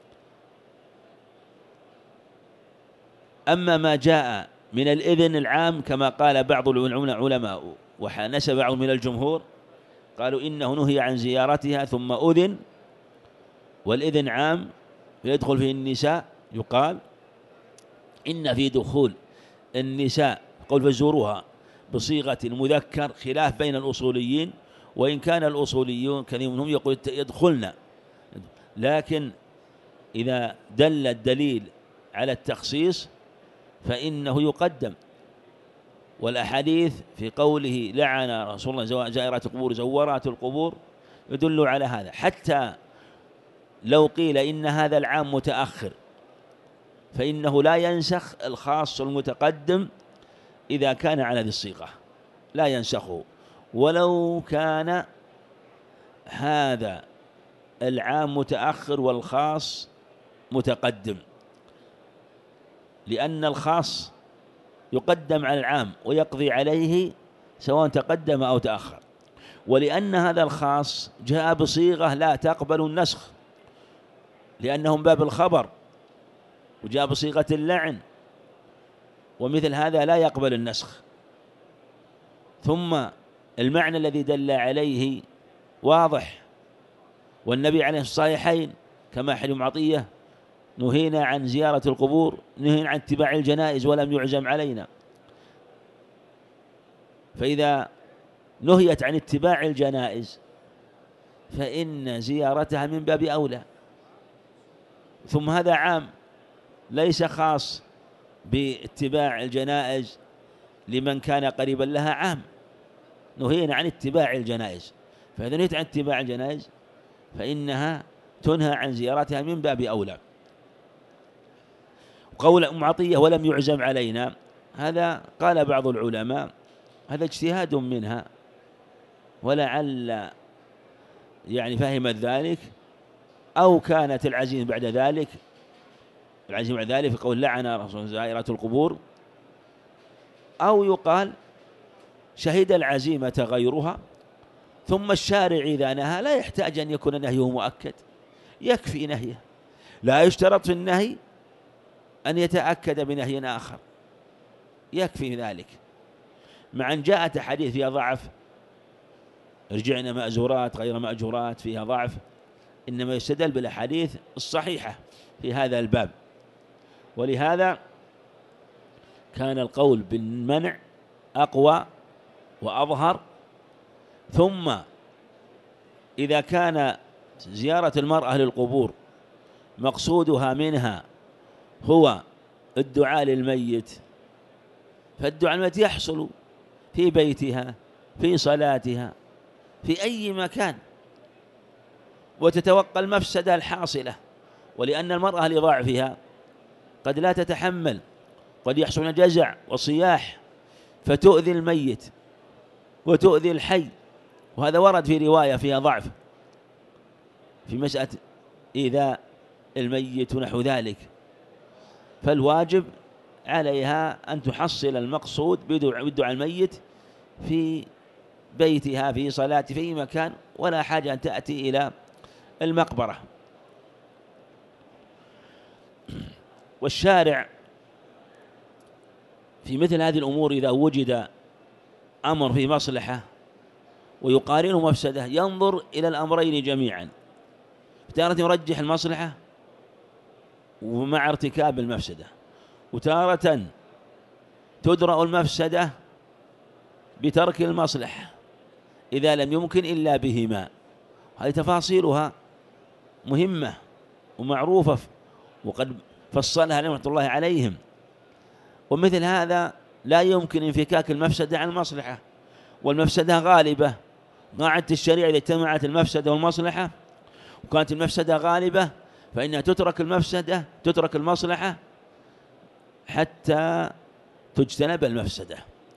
أما ما جاء من الإذن العام كما قال بعض العلماء ونسب بعض من الجمهور قالوا إنه نهي عن زيارتها ثم أذن، والإذن عام يدخل فيه النساء، يقال إن في دخول النساء قول فزوروها بصيغة المذكر خلاف بين الأصوليين، وإن كان الأصوليون كثير منهم يقول يدخلن، لكن إذا دل الدليل على التخصيص فإنه يقدم. والأحاديث في قوله لعن رسول الله زائرات القبور زورات القبور يدل على هذا، حتى لو قيل إن هذا العام متأخر فإنه لا ينسخ الخاص المتقدم إذا كان على هذه الصيغة، لا ينسخه ولو كان هذا العام متأخر والخاص متقدم، لأن الخاص يقدم على العام ويقضي عليه سواء تقدم أو تأخر، ولأن هذا الخاص جاء بصيغة لا تقبل النسخ لأنهم باب الخبر، وجاء بصيغة اللعن، ومثل هذا لا يقبل النسخ. ثم المعنى الذي دل عليه واضح، والنبي عليه الصحيحين كما حديث عطية نهينا عن زيارة القبور، نهينا عن اتباع الجنائز ولم يعزم علينا، فإذا نهيت عن اتباع الجنائز فإن زيارتها من باب أولى. ثم هذا عام ليس خاص باتباع الجنائز لمن كان قريبا لها عام. نهينا عن اتباع الجنائز، فإذا نهيت عن اتباع الجنائز فإنها تنهى عن زيارتها من باب أولى. قول أم عطية ولم يعزم علينا، هذا قال بعض العلماء هذا اجتهاد منها، ولعل يعني فهمت ذلك، أو كانت العزيمة بعد ذلك، العزيمة بعد ذلك في قول لعن رسول زائرات القبور، أو يقال شهد العزيمة غيرها، ثم الشارع إذا نهى لا يحتاج أن يكون نهيه مؤكد، يكفي نهيه، لا يشترط في النهي أن يتأكد بنهي آخر، يكفي ذلك. مع أن جاءت أحاديث فيها ضعف، رجعنا مأجورات غير مأجورات فيها ضعف، إنما يستدل بالأحاديث الصحيحة في هذا الباب. ولهذا كان القول بالمنع أقوى وأظهر. ثم إذا كان زيارة المرأة للقبور مقصودها منها هو الدعاء للميت، فالدعاء للميت يحصل في بيتها، في صلاتها، في أي مكان، وتتوقع المفسدة الحاصلة. ولأن المرأة لضعفها قد لا تتحمل، قد يحصل جزع وصياح فتؤذي الميت وتؤذي الحي، وهذا ورد في رواية فيها ضعف في مسألة إيذاء الميت ونحو ذلك. فالواجب عليها أن تحصل المقصود بالدعاء الميت في بيتها، في صلاتها، في أي مكان، ولا حاجة أن تأتي إلى المقبرة. والشارع في مثل هذه الأمور إذا وجد أمر في مصلحة ويقارنه مفسدة ينظر إلى الأمرين جميعا، تارة يرجح المصلحة ومع ارتكاب المفسدة، وتارة تدرأ المفسدة بترك المصلحة إذا لم يمكن إلا بهما. هذه تفاصيلها مهمة ومعروفة، وقد فصلها رحمة الله عليهم. ومثل هذا لا يمكن انفكاك المفسدة عن المصلحة، والمفسدة غالبة. قاعدة الشريعة إذا اجتمعت المفسدة والمصلحة وكانت المفسدة غالبة فإنها تترك المصلحة حتى تجتنب المفسدة.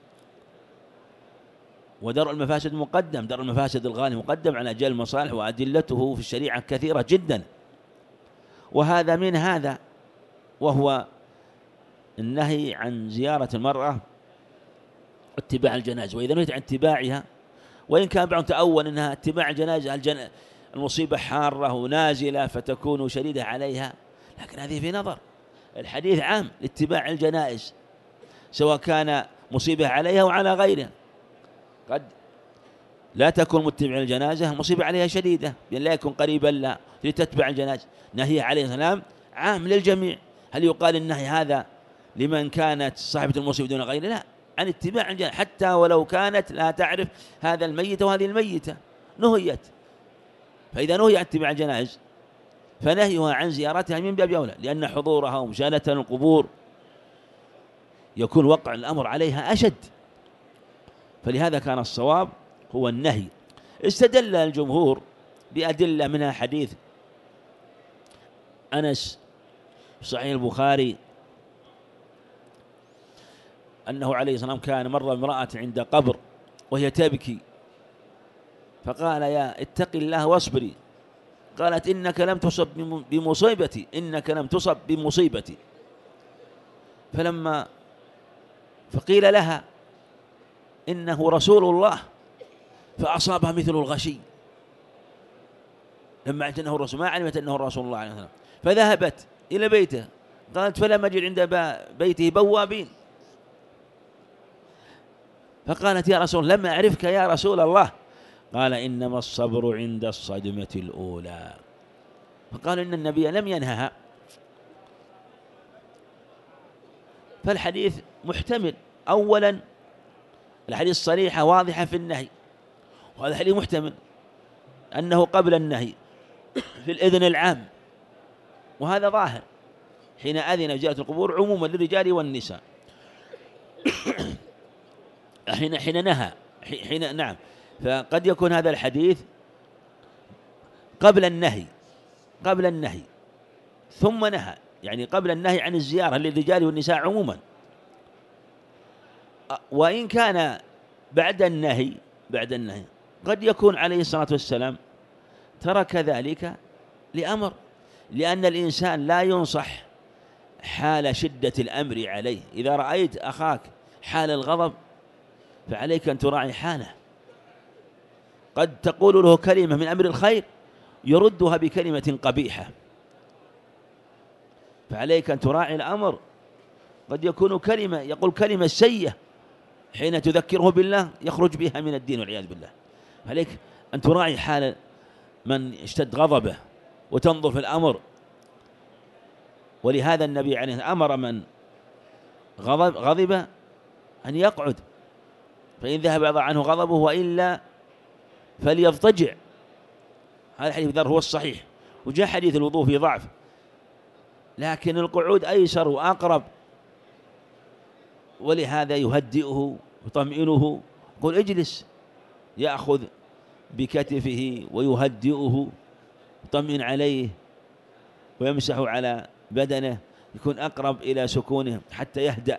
ودرء المفاسد مقدم، درء المفاسد الغالب مقدم على جلب المصالح، وأدلته في الشريعة كثيرة جدا. وهذا من هذا، وهو النهي عن زيارة المرأة اتباع الجنائز. وإذا نهيت عن اتباعها، وإن كان بعض تأول أنها اتباع الجنائز المصيبة حارة ونازلة فتكون شديدة عليها، لكن هذه في نظر. الحديث عام لاتباع الجنائز، سواء كان مصيبة عليها وعلى غيرها. قد لا تكون متبع الجنازة مصيبة عليها شديدة، بأن لا يكون قريبا لا لتتبع الجنازة. نهي عليه السلام عام للجميع. هل يقال النهي هذا لمن كانت صاحبة المصيبة دون غيره؟ لا، عن اتباع الجنازة، حتى ولو كانت لا تعرف هذا الميت وهذه الميتة نهيت. فإذا نهي عن اتباع الجنائز فنهيها عن زيارتها من باب أولى، لأن حضورها ومشاهدة القبور يكون وقع الأمر عليها أشد. فلهذا كان الصواب هو النهي. استدل الجمهور بأدلة منها حديث أنس في صحيح البخاري أنه عليه الصلاة والسلام كان مر امرأة عند قبر وهي تبكي، فقال يا اتق الله واصبري. قالت إنك لم تصب بمصيبتي، إنك لم تصب بمصيبتي. فقيل لها إنه رسول الله، فأصابها مثل الغشي لما علمت أنه الرسول، ما علمت أنه رسول الله عليه الصلاة والسلام. فذهبت إلى بيته، قالت فلم أجد عند بيته بوابين، فقالت يا رسول لم أعرفك يا رسول الله. قال إنما الصبر عند الصدمة الأولى. فقال إن النبي لم ينهها. فالحديث محتمل. أولا الحديث صريحة واضحة في النهي، وهذا الحديث محتمل أنه قبل النهي في الإذن العام، وهذا ظاهر حين أذن بزيارة القبور عموما للرجال والنساء. حين نهى، حين نعم، فقد يكون هذا الحديث قبل النهي ثم نهى، يعني قبل النهي عن الزيارة للرجال والنساء عموما. وإن كان بعد النهي قد يكون عليه الصلاة والسلام ترك ذلك لأمر، لأن الإنسان لا ينصح حال شدة الأمر عليه. إذا رأيت أخاك حال الغضب فعليك أن تراعي حاله. قد تقول له كلمة من أمر الخير يردها بكلمة قبيحة، فعليك أن تراعي الأمر. قد يكون يقول كلمة سيئة حين تذكره بالله يخرج بها من الدين والعياذ بالله. عليك أن تراعي حال من اشتد غضبه وتنظر في الأمر. ولهذا النبي عليه أمر من غضب أن يقعد، فإن ذهب عنه غضبه وإلا فليضطجع. هذا حديث ذر هو الصحيح، وجاء حديث الوضوء في ضعف، لكن القعود أيسر وأقرب. ولهذا يهدئه يطمئنه، يقول اجلس، يأخذ بكتفه ويهدئه، يطمئن عليه ويمسح على بدنه، يكون أقرب إلى سكونه حتى يهدأ.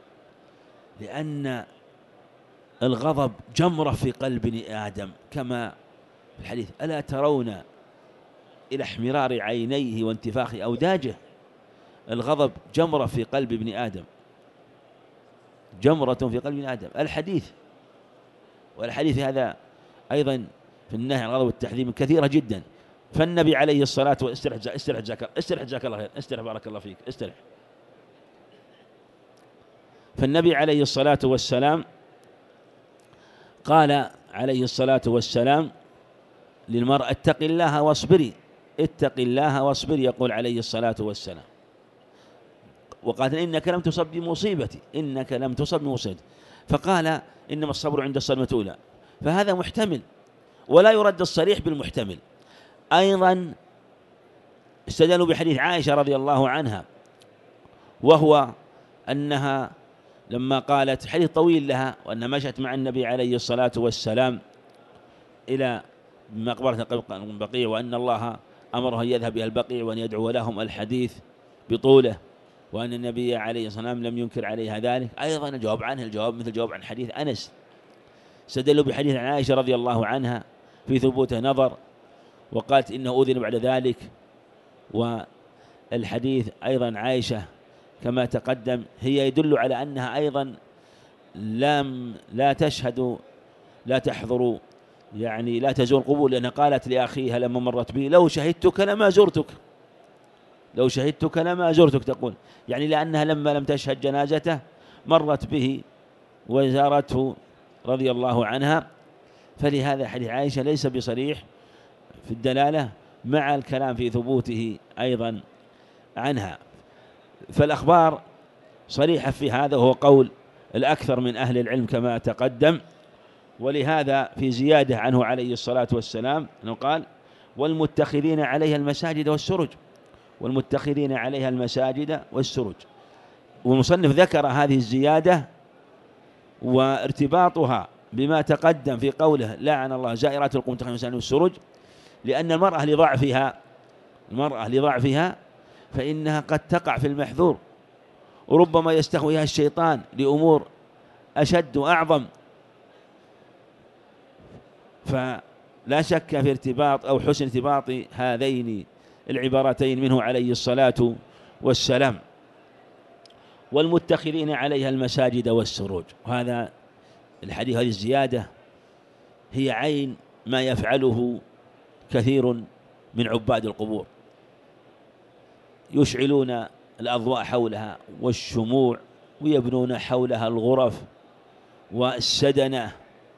لأن الغضب جمرة في قلب ابن آدم، كما في الحديث: ألا ترون إلى احمرار عينيه وانتفاخ أوداجه؟ الغضب جمرة في قلب ابن آدم، جمرة في قلب ابن آدم. والحديث هذا أيضا في النهي عن الغضب والتحذير كثيرة جدا. فالنبي عليه الصلاة والسلام استرح جزاك الله خير، استرح بارك الله فيك، استرح. فالنبي عليه الصلاة والسلام قال عليه الصلاة والسلام للمرأة: اتق الله واصبري، اتق الله واصبري، يقول عليه الصلاة والسلام. وقال: إنك لم تصب بمصيبتي، إنك لم تصب بمصيبتي. فقال: إنما الصبر عند الصدمة الأولى. فهذا محتمل، ولا يرد الصريح بالمحتمل. أيضا استدلوا بحديث عائشة رضي الله عنها، وهو أنها لما قالت، حديث طويل لها، وأنها مشت مع النبي عليه الصلاة والسلام إلى مقبرة البقيع، وأن الله أمره أن يذهب إلى البقيع وأن يدعو لهم، الحديث بطوله، وأن النبي عليه الصلاة والسلام لم ينكر عليها ذلك. أيضا الجواب عنه الجواب مثل جواب عن حديث أنس. استدلوا بحديث عن عائشة رضي الله عنها في ثبوته نظر، وقالت إنه أذن بعد ذلك. والحديث أيضا عائشة كما تقدم هي يدل على أنها أيضا لا تشهد، لا تحضر، يعني لا تزور القبور، لأنها قالت لأخيها لما مرت به: لو شهدتك لما زرتك، لو شهدتك لما زرتك، تقول يعني لأنها لما لم تشهد جنازته مرت به وزارته رضي الله عنها. فلهذا حديث عائشة ليس بصريح في الدلالة، مع الكلام في ثبوته أيضا عنها. فالأخبار صريحة في هذا، وهو قول الأكثر من أهل العلم كما تقدم. ولهذا في زيادة عنه عليه الصلاة والسلام أنه قال: والمتخذين عليها المساجد والسرج، والمتخذين عليها المساجد والسرج. والمصنف ذكر هذه الزيادة وارتباطها بما تقدم في قوله: لعن الله زائرات القبور المتخذين المساجد والسرج، لأن المرأة لضعفها فإنها قد تقع في المحذور، وربما يستهويها الشيطان لأمور أشد وأعظم. فلا شك في ارتباط أو حسن ارتباط هذين العبارتين منه عليه الصلاة والسلام: والمتخذين عليها المساجد والسروج. وهذا الحديث، هذه الزيادة هي عين ما يفعله كثير من عباد القبور، يشعلون الأضواء حولها والشموع، ويبنون حولها الغرف والسدنة،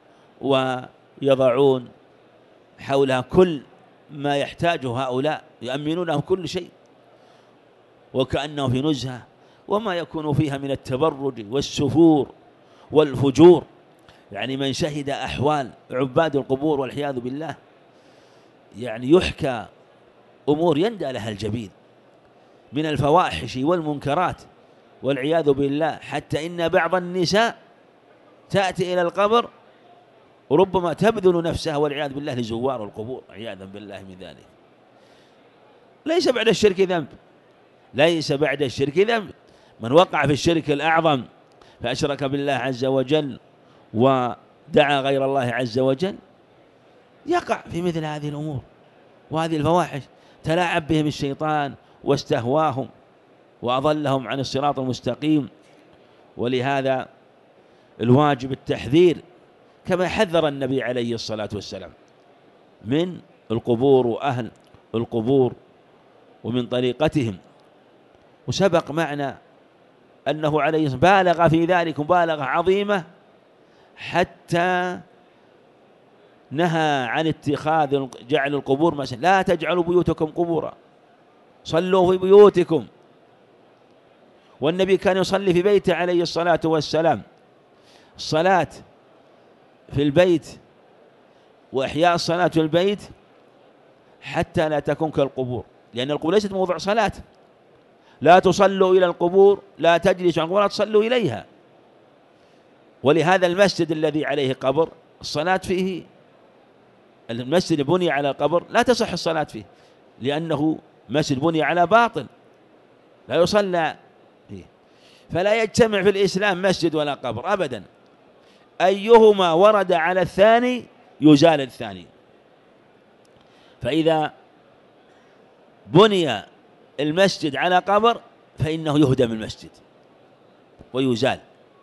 ويضعون حولها كل ما يحتاجه هؤلاء، يؤمنونهم كل شيء وكأنه في نزهة، وما يكون فيها من التبرج والسفور والفجور. يعني من شهد أحوال عباد القبور والعياذ بالله، يعني يحكى أمور يندى لها الجبين من الفواحش والمنكرات والعياذ بالله، حتى إن بعض النساء تأتي إلى القبر وربما تبذل نفسها والعياذ بالله لزوار القبور عياذا بالله من ذلك. ليس بعد الشرك ذنب، ليس بعد الشرك ذنب. من وقع في الشرك الأعظم فأشرك بالله عز وجل ودعا غير الله عز وجل يقع في مثل هذه الأمور وهذه الفواحش. تلاعب بهم الشيطان واستهواهم وأضلهم عن الصراط المستقيم. ولهذا الواجب التحذير كما حذر النبي عليه الصلاة والسلام من القبور وأهل القبور ومن طريقتهم. وسبق معنا أنه عليه الصلاة والسلام بالغ في ذلك مبالغة عظيمة حتى نهى عن اتخاذ جعل القبور مساجد. لا تجعلوا بيوتكم قبورا، صلوا في بيوتكم. والنبي كان يصلي في بيته عليه الصلاة والسلام. الصلاة في البيت وإحياء الصلاة في البيت حتى لا تكون كالقبور، لأن القبور ليست موضع صلاة. لا تصلوا إلى القبور، لا تجلسوا عن القبور، لا تصلوا إليها. ولهذا المسجد الذي عليه قبر الصلاة فيه، المسجد بني على القبر لا تصح الصلاة فيه، لأنه مسجد بني على باطل لا يصلى فيه. فلا يجتمع في الإسلام مسجد ولا قبر أبدا، أيهما ورد على الثاني يزال الثاني. فإذا بني المسجد على قبر فإنه يهدم المسجد ويزال،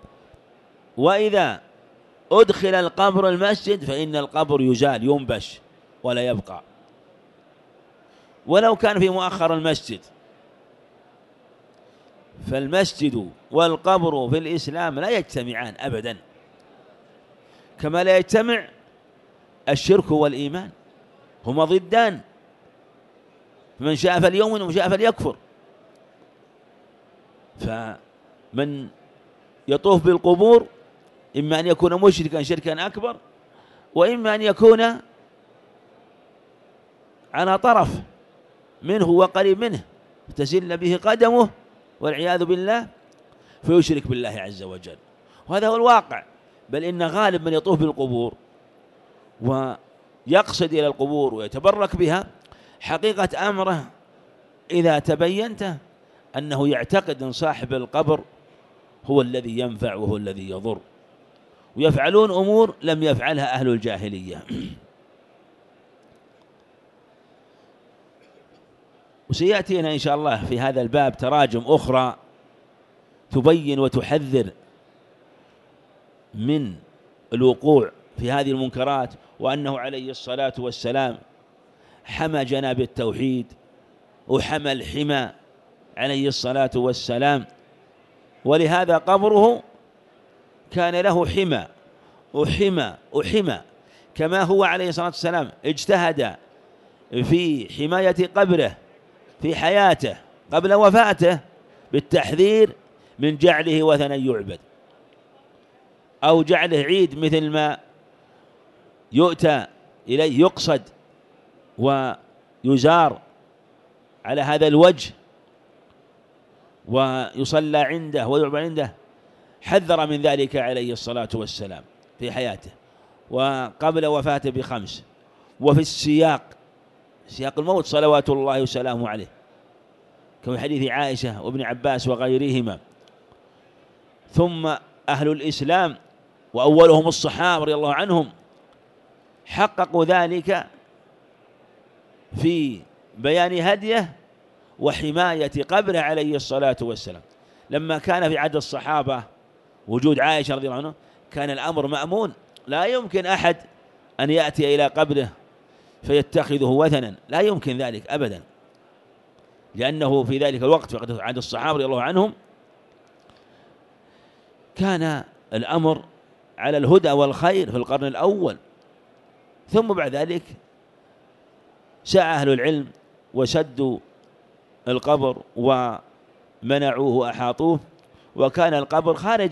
وإذا أدخل القبر المسجد فإن القبر يزال ينبش ولا يبقى. ولو كان في مؤخر المسجد. فالمسجد والقبر في الإسلام لا يجتمعان أبدا، كما لا يجتمع الشرك والإيمان، هما ضدان، من شاء فليؤمن ومن شاء فليكفر. فمن يطوف بالقبور إما أن يكون مشركا شركا أكبر، وإما أن يكون على طرف منه وقريب منه تزل به قدمه والعياذ بالله فيشرك بالله عز وجل. وهذا هو الواقع. بل إن غالب من يطوف بالقبور ويقصد إلى القبور ويتبرك بها حقيقة أمره إذا تبينته أنه يعتقد أن صاحب القبر هو الذي ينفع وهو الذي يضر، ويفعلون أمور لم يفعلها أهل الجاهلية. وسيأتينا إن شاء الله في هذا الباب تراجم أخرى تبين وتحذر من الوقوع في هذه المنكرات، وأنه عليه الصلاة والسلام حمى جناب التوحيد وحمى الحمى عليه الصلاة والسلام. ولهذا قبره كان له حمى وحمى كما هو عليه الصلاة والسلام اجتهد في حماية قبره في حياته قبل وفاته بالتحذير من جعله وثنا يعبد أو جعله عيد، مثل ما يؤتى إليه يقصد ويزار على هذا الوجه ويصلى عنده ويعبد عنده. حذر من ذلك عليه الصلاة والسلام في حياته وقبل وفاته ب5. وفي سياق الموت صلوات الله وسلامه عليه كما في حديث عائشة وابن عباس وغيرهما. ثم أهل الإسلام وأولهم الصحابة رضي الله عنهم حققوا ذلك في بيان هديه وحماية قبره عليه الصلاة والسلام. لما كان في عهد الصحابة وجود عائشة رضي الله عنها كان الأمر مأمون، لا يمكن أحد أن يأتي إلى قبره فيتخذه وثنا، لا يمكن ذلك أبدا، لأنه في ذلك الوقت في عهد الصحابة رضي الله عنهم كان الأمر على الهدى والخير في القرن الأول. ثم بعد ذلك سعى أهل العلم وسدوا القبر ومنعوه وأحاطوه، وكان القبر خارج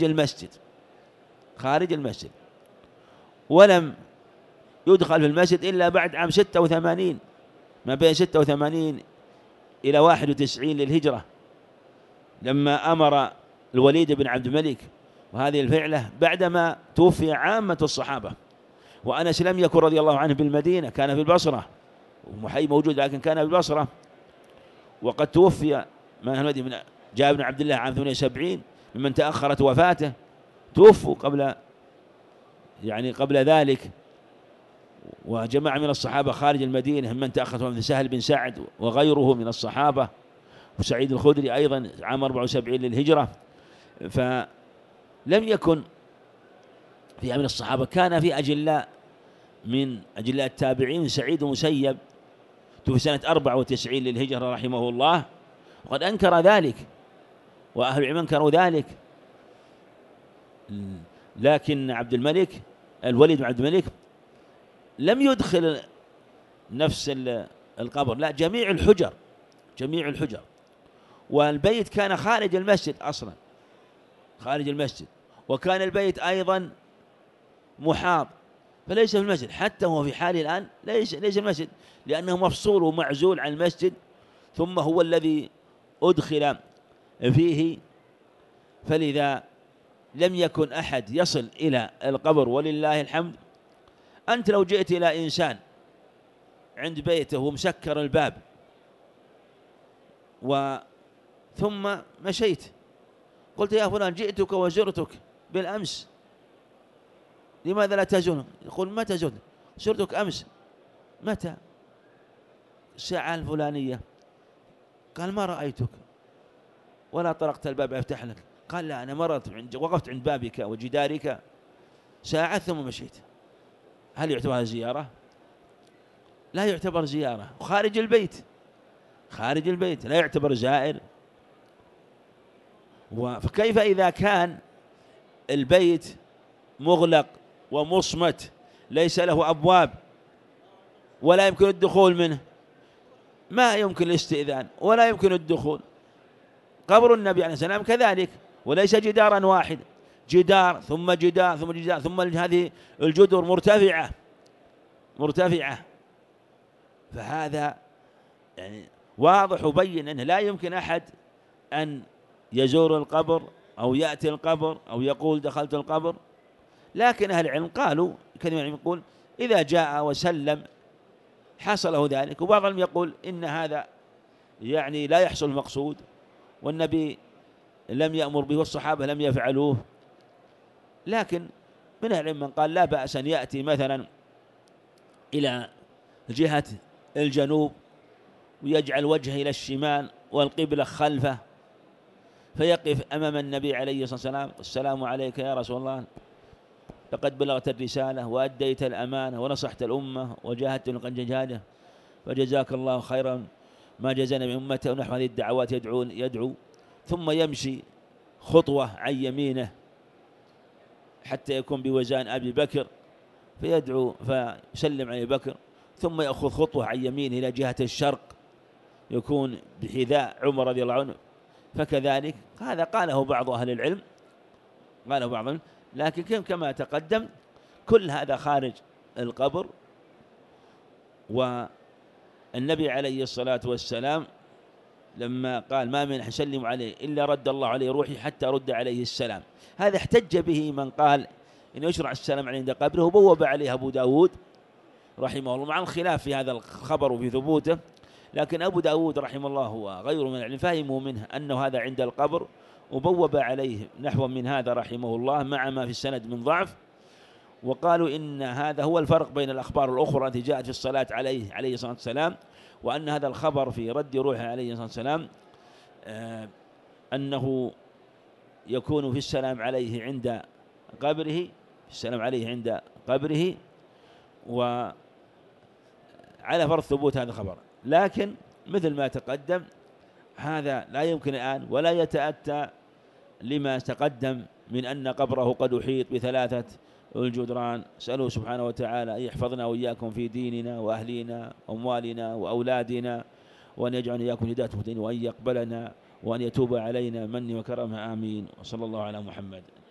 المسجد ولم يدخل في المسجد إلا بعد عام 86، ما بين 86 إلى 91 للهجرة، لما أمر الوليد بن عبد الملك وهذه الفعلة بعدما توفي عامة الصحابة، وأنس لم يكن رضي الله عنه بالمدينة، كان في البصرة، ومحي موجود لكن كان في البصرة، وقد توفي من جابر بن عبد الله عام 78 ممن تأخرت وفاته، توفوا قبل ذلك. وجماعة من الصحابة خارج المدينة ممن تأخرت، مثل سهل بن سعد وغيره من الصحابة، وسعيد الخدري أيضا عام 74 للهجرة. فلم يكن في من الصحابة، كان في أجلاء من أجلاء التابعين سعيد المسيب توفي سنة 94 للهجرة رحمه الله، وقد أنكر ذلك وأهل العلم أنكروا ذلك. لكن الوليد بن عبد الملك لم يدخل نفس القبر، لا، جميع الحجر، والبيت كان خارج المسجد أصلا، خارج المسجد، وكان البيت أيضا محاط، فليس في المسجد، حتى هو في حال الآن ليس المسجد، لأنه مفصول ومعزول عن المسجد، ثم هو الذي أدخل فيه. فلذا لم يكن أحد يصل إلى القبر ولله الحمد. أنت لو جئت إلى إنسان عند بيته ومسكر الباب ثم مشيت، قلت يا فلان جئتك وزرتك بالأمس، لماذا لا تزورني؟ يقول متى زرتك؟ زرتك أمس. متى؟ الساعة الفلانية. قال ما رأيتك ولا طرقت الباب أفتح لك. قال لا، أنا وقفت عند بابك وجدارك ساعة ثم مشيت. هل يعتبر هذا زيارة؟ لا يعتبر زيارة. خارج البيت لا يعتبر زائر. فكيف إذا كان البيت مغلق ومصمت، ليس له أبواب ولا يمكن الدخول منه، ما يمكن الاستئذان ولا يمكن الدخول. قبر النبي عليه السلام كذلك، وليس جدارا واحد، جدار ثم جدار ثم جدار، ثم هذه الجدر مرتفعة. فهذا واضح وبين أنه لا يمكن أحد أن يزور القبر أو يأتي القبر أو يقول دخلت القبر. لكن أهل العلم قالوا، كلمة يقول إذا جاء وسلم حصله ذلك، وبعضهم يقول إن هذا لا يحصل المقصود، والنبي لم يأمر به والصحابة لم يفعلوه. لكن من أهل العلم من قال لا بأس أن يأتي مثلا إلى جهة الجنوب ويجعل وجهه إلى الشمال والقبلة خلفه، فيقف أمام النبي عليه الصلاة والسلام: السلام عليك يا رسول الله، لقد بلغت الرسالة وأديت الأمانة ونصحت الأمة وجاهدت لقد جهاده، فجزاك الله خيرا ما جزانا من أمته، ونحو هذه الدعوات يدعو، ثم يمشي خطوة عن يمينه حتى يكون بوزان أبي بكر، فيدعو فيسلم على أبي بكر، ثم يأخذ خطوة عن يمينه إلى جهة الشرق يكون بحذاء عمر رضي الله عنه. فكذلك هذا قاله بعض أهل العلم، لكن كما تقدم كل هذا خارج القبر. والنبي عليه الصلاة والسلام لما قال: ما من يسلم عليه إلا رد الله عليه روحي حتى رد عليه السلام، هذا احتج به من قال إن يشرع السلام عليه عند قبره، وبوب عليه أبو داود رحمه الله، مع الخلاف في هذا الخبر وفي ثبوته. لكن أبو داود رحمه الله وغيره من العلم فهموا منه أنه هذا عند القبر، وبوب عليه نحو من هذا رحمه الله، مع ما في السند من ضعف. وقالوا إن هذا هو الفرق بين الأخبار الأخرى التي جاءت في الصلاة عليه الصلاة والسلام، وأن هذا الخبر في رد روحه عليه الصلاة والسلام أنه يكون في السلام عليه عند قبره، وعلى فرض ثبوت هذا الخبر. لكن مثل ما تقدم هذا لا يمكن الآن ولا يتأتى لما تقدم من أن قبره قد أحيط ب3 الجدران. سألوا سبحانه وتعالى أن يحفظنا وإياكم في ديننا وأهلينا وأموالنا وأولادنا، وأن يجعلنا إياكم هداية المهتدين، وأن يقبلنا وأن يتوب علينا من وكرمه، آمين. وصلى الله على محمد.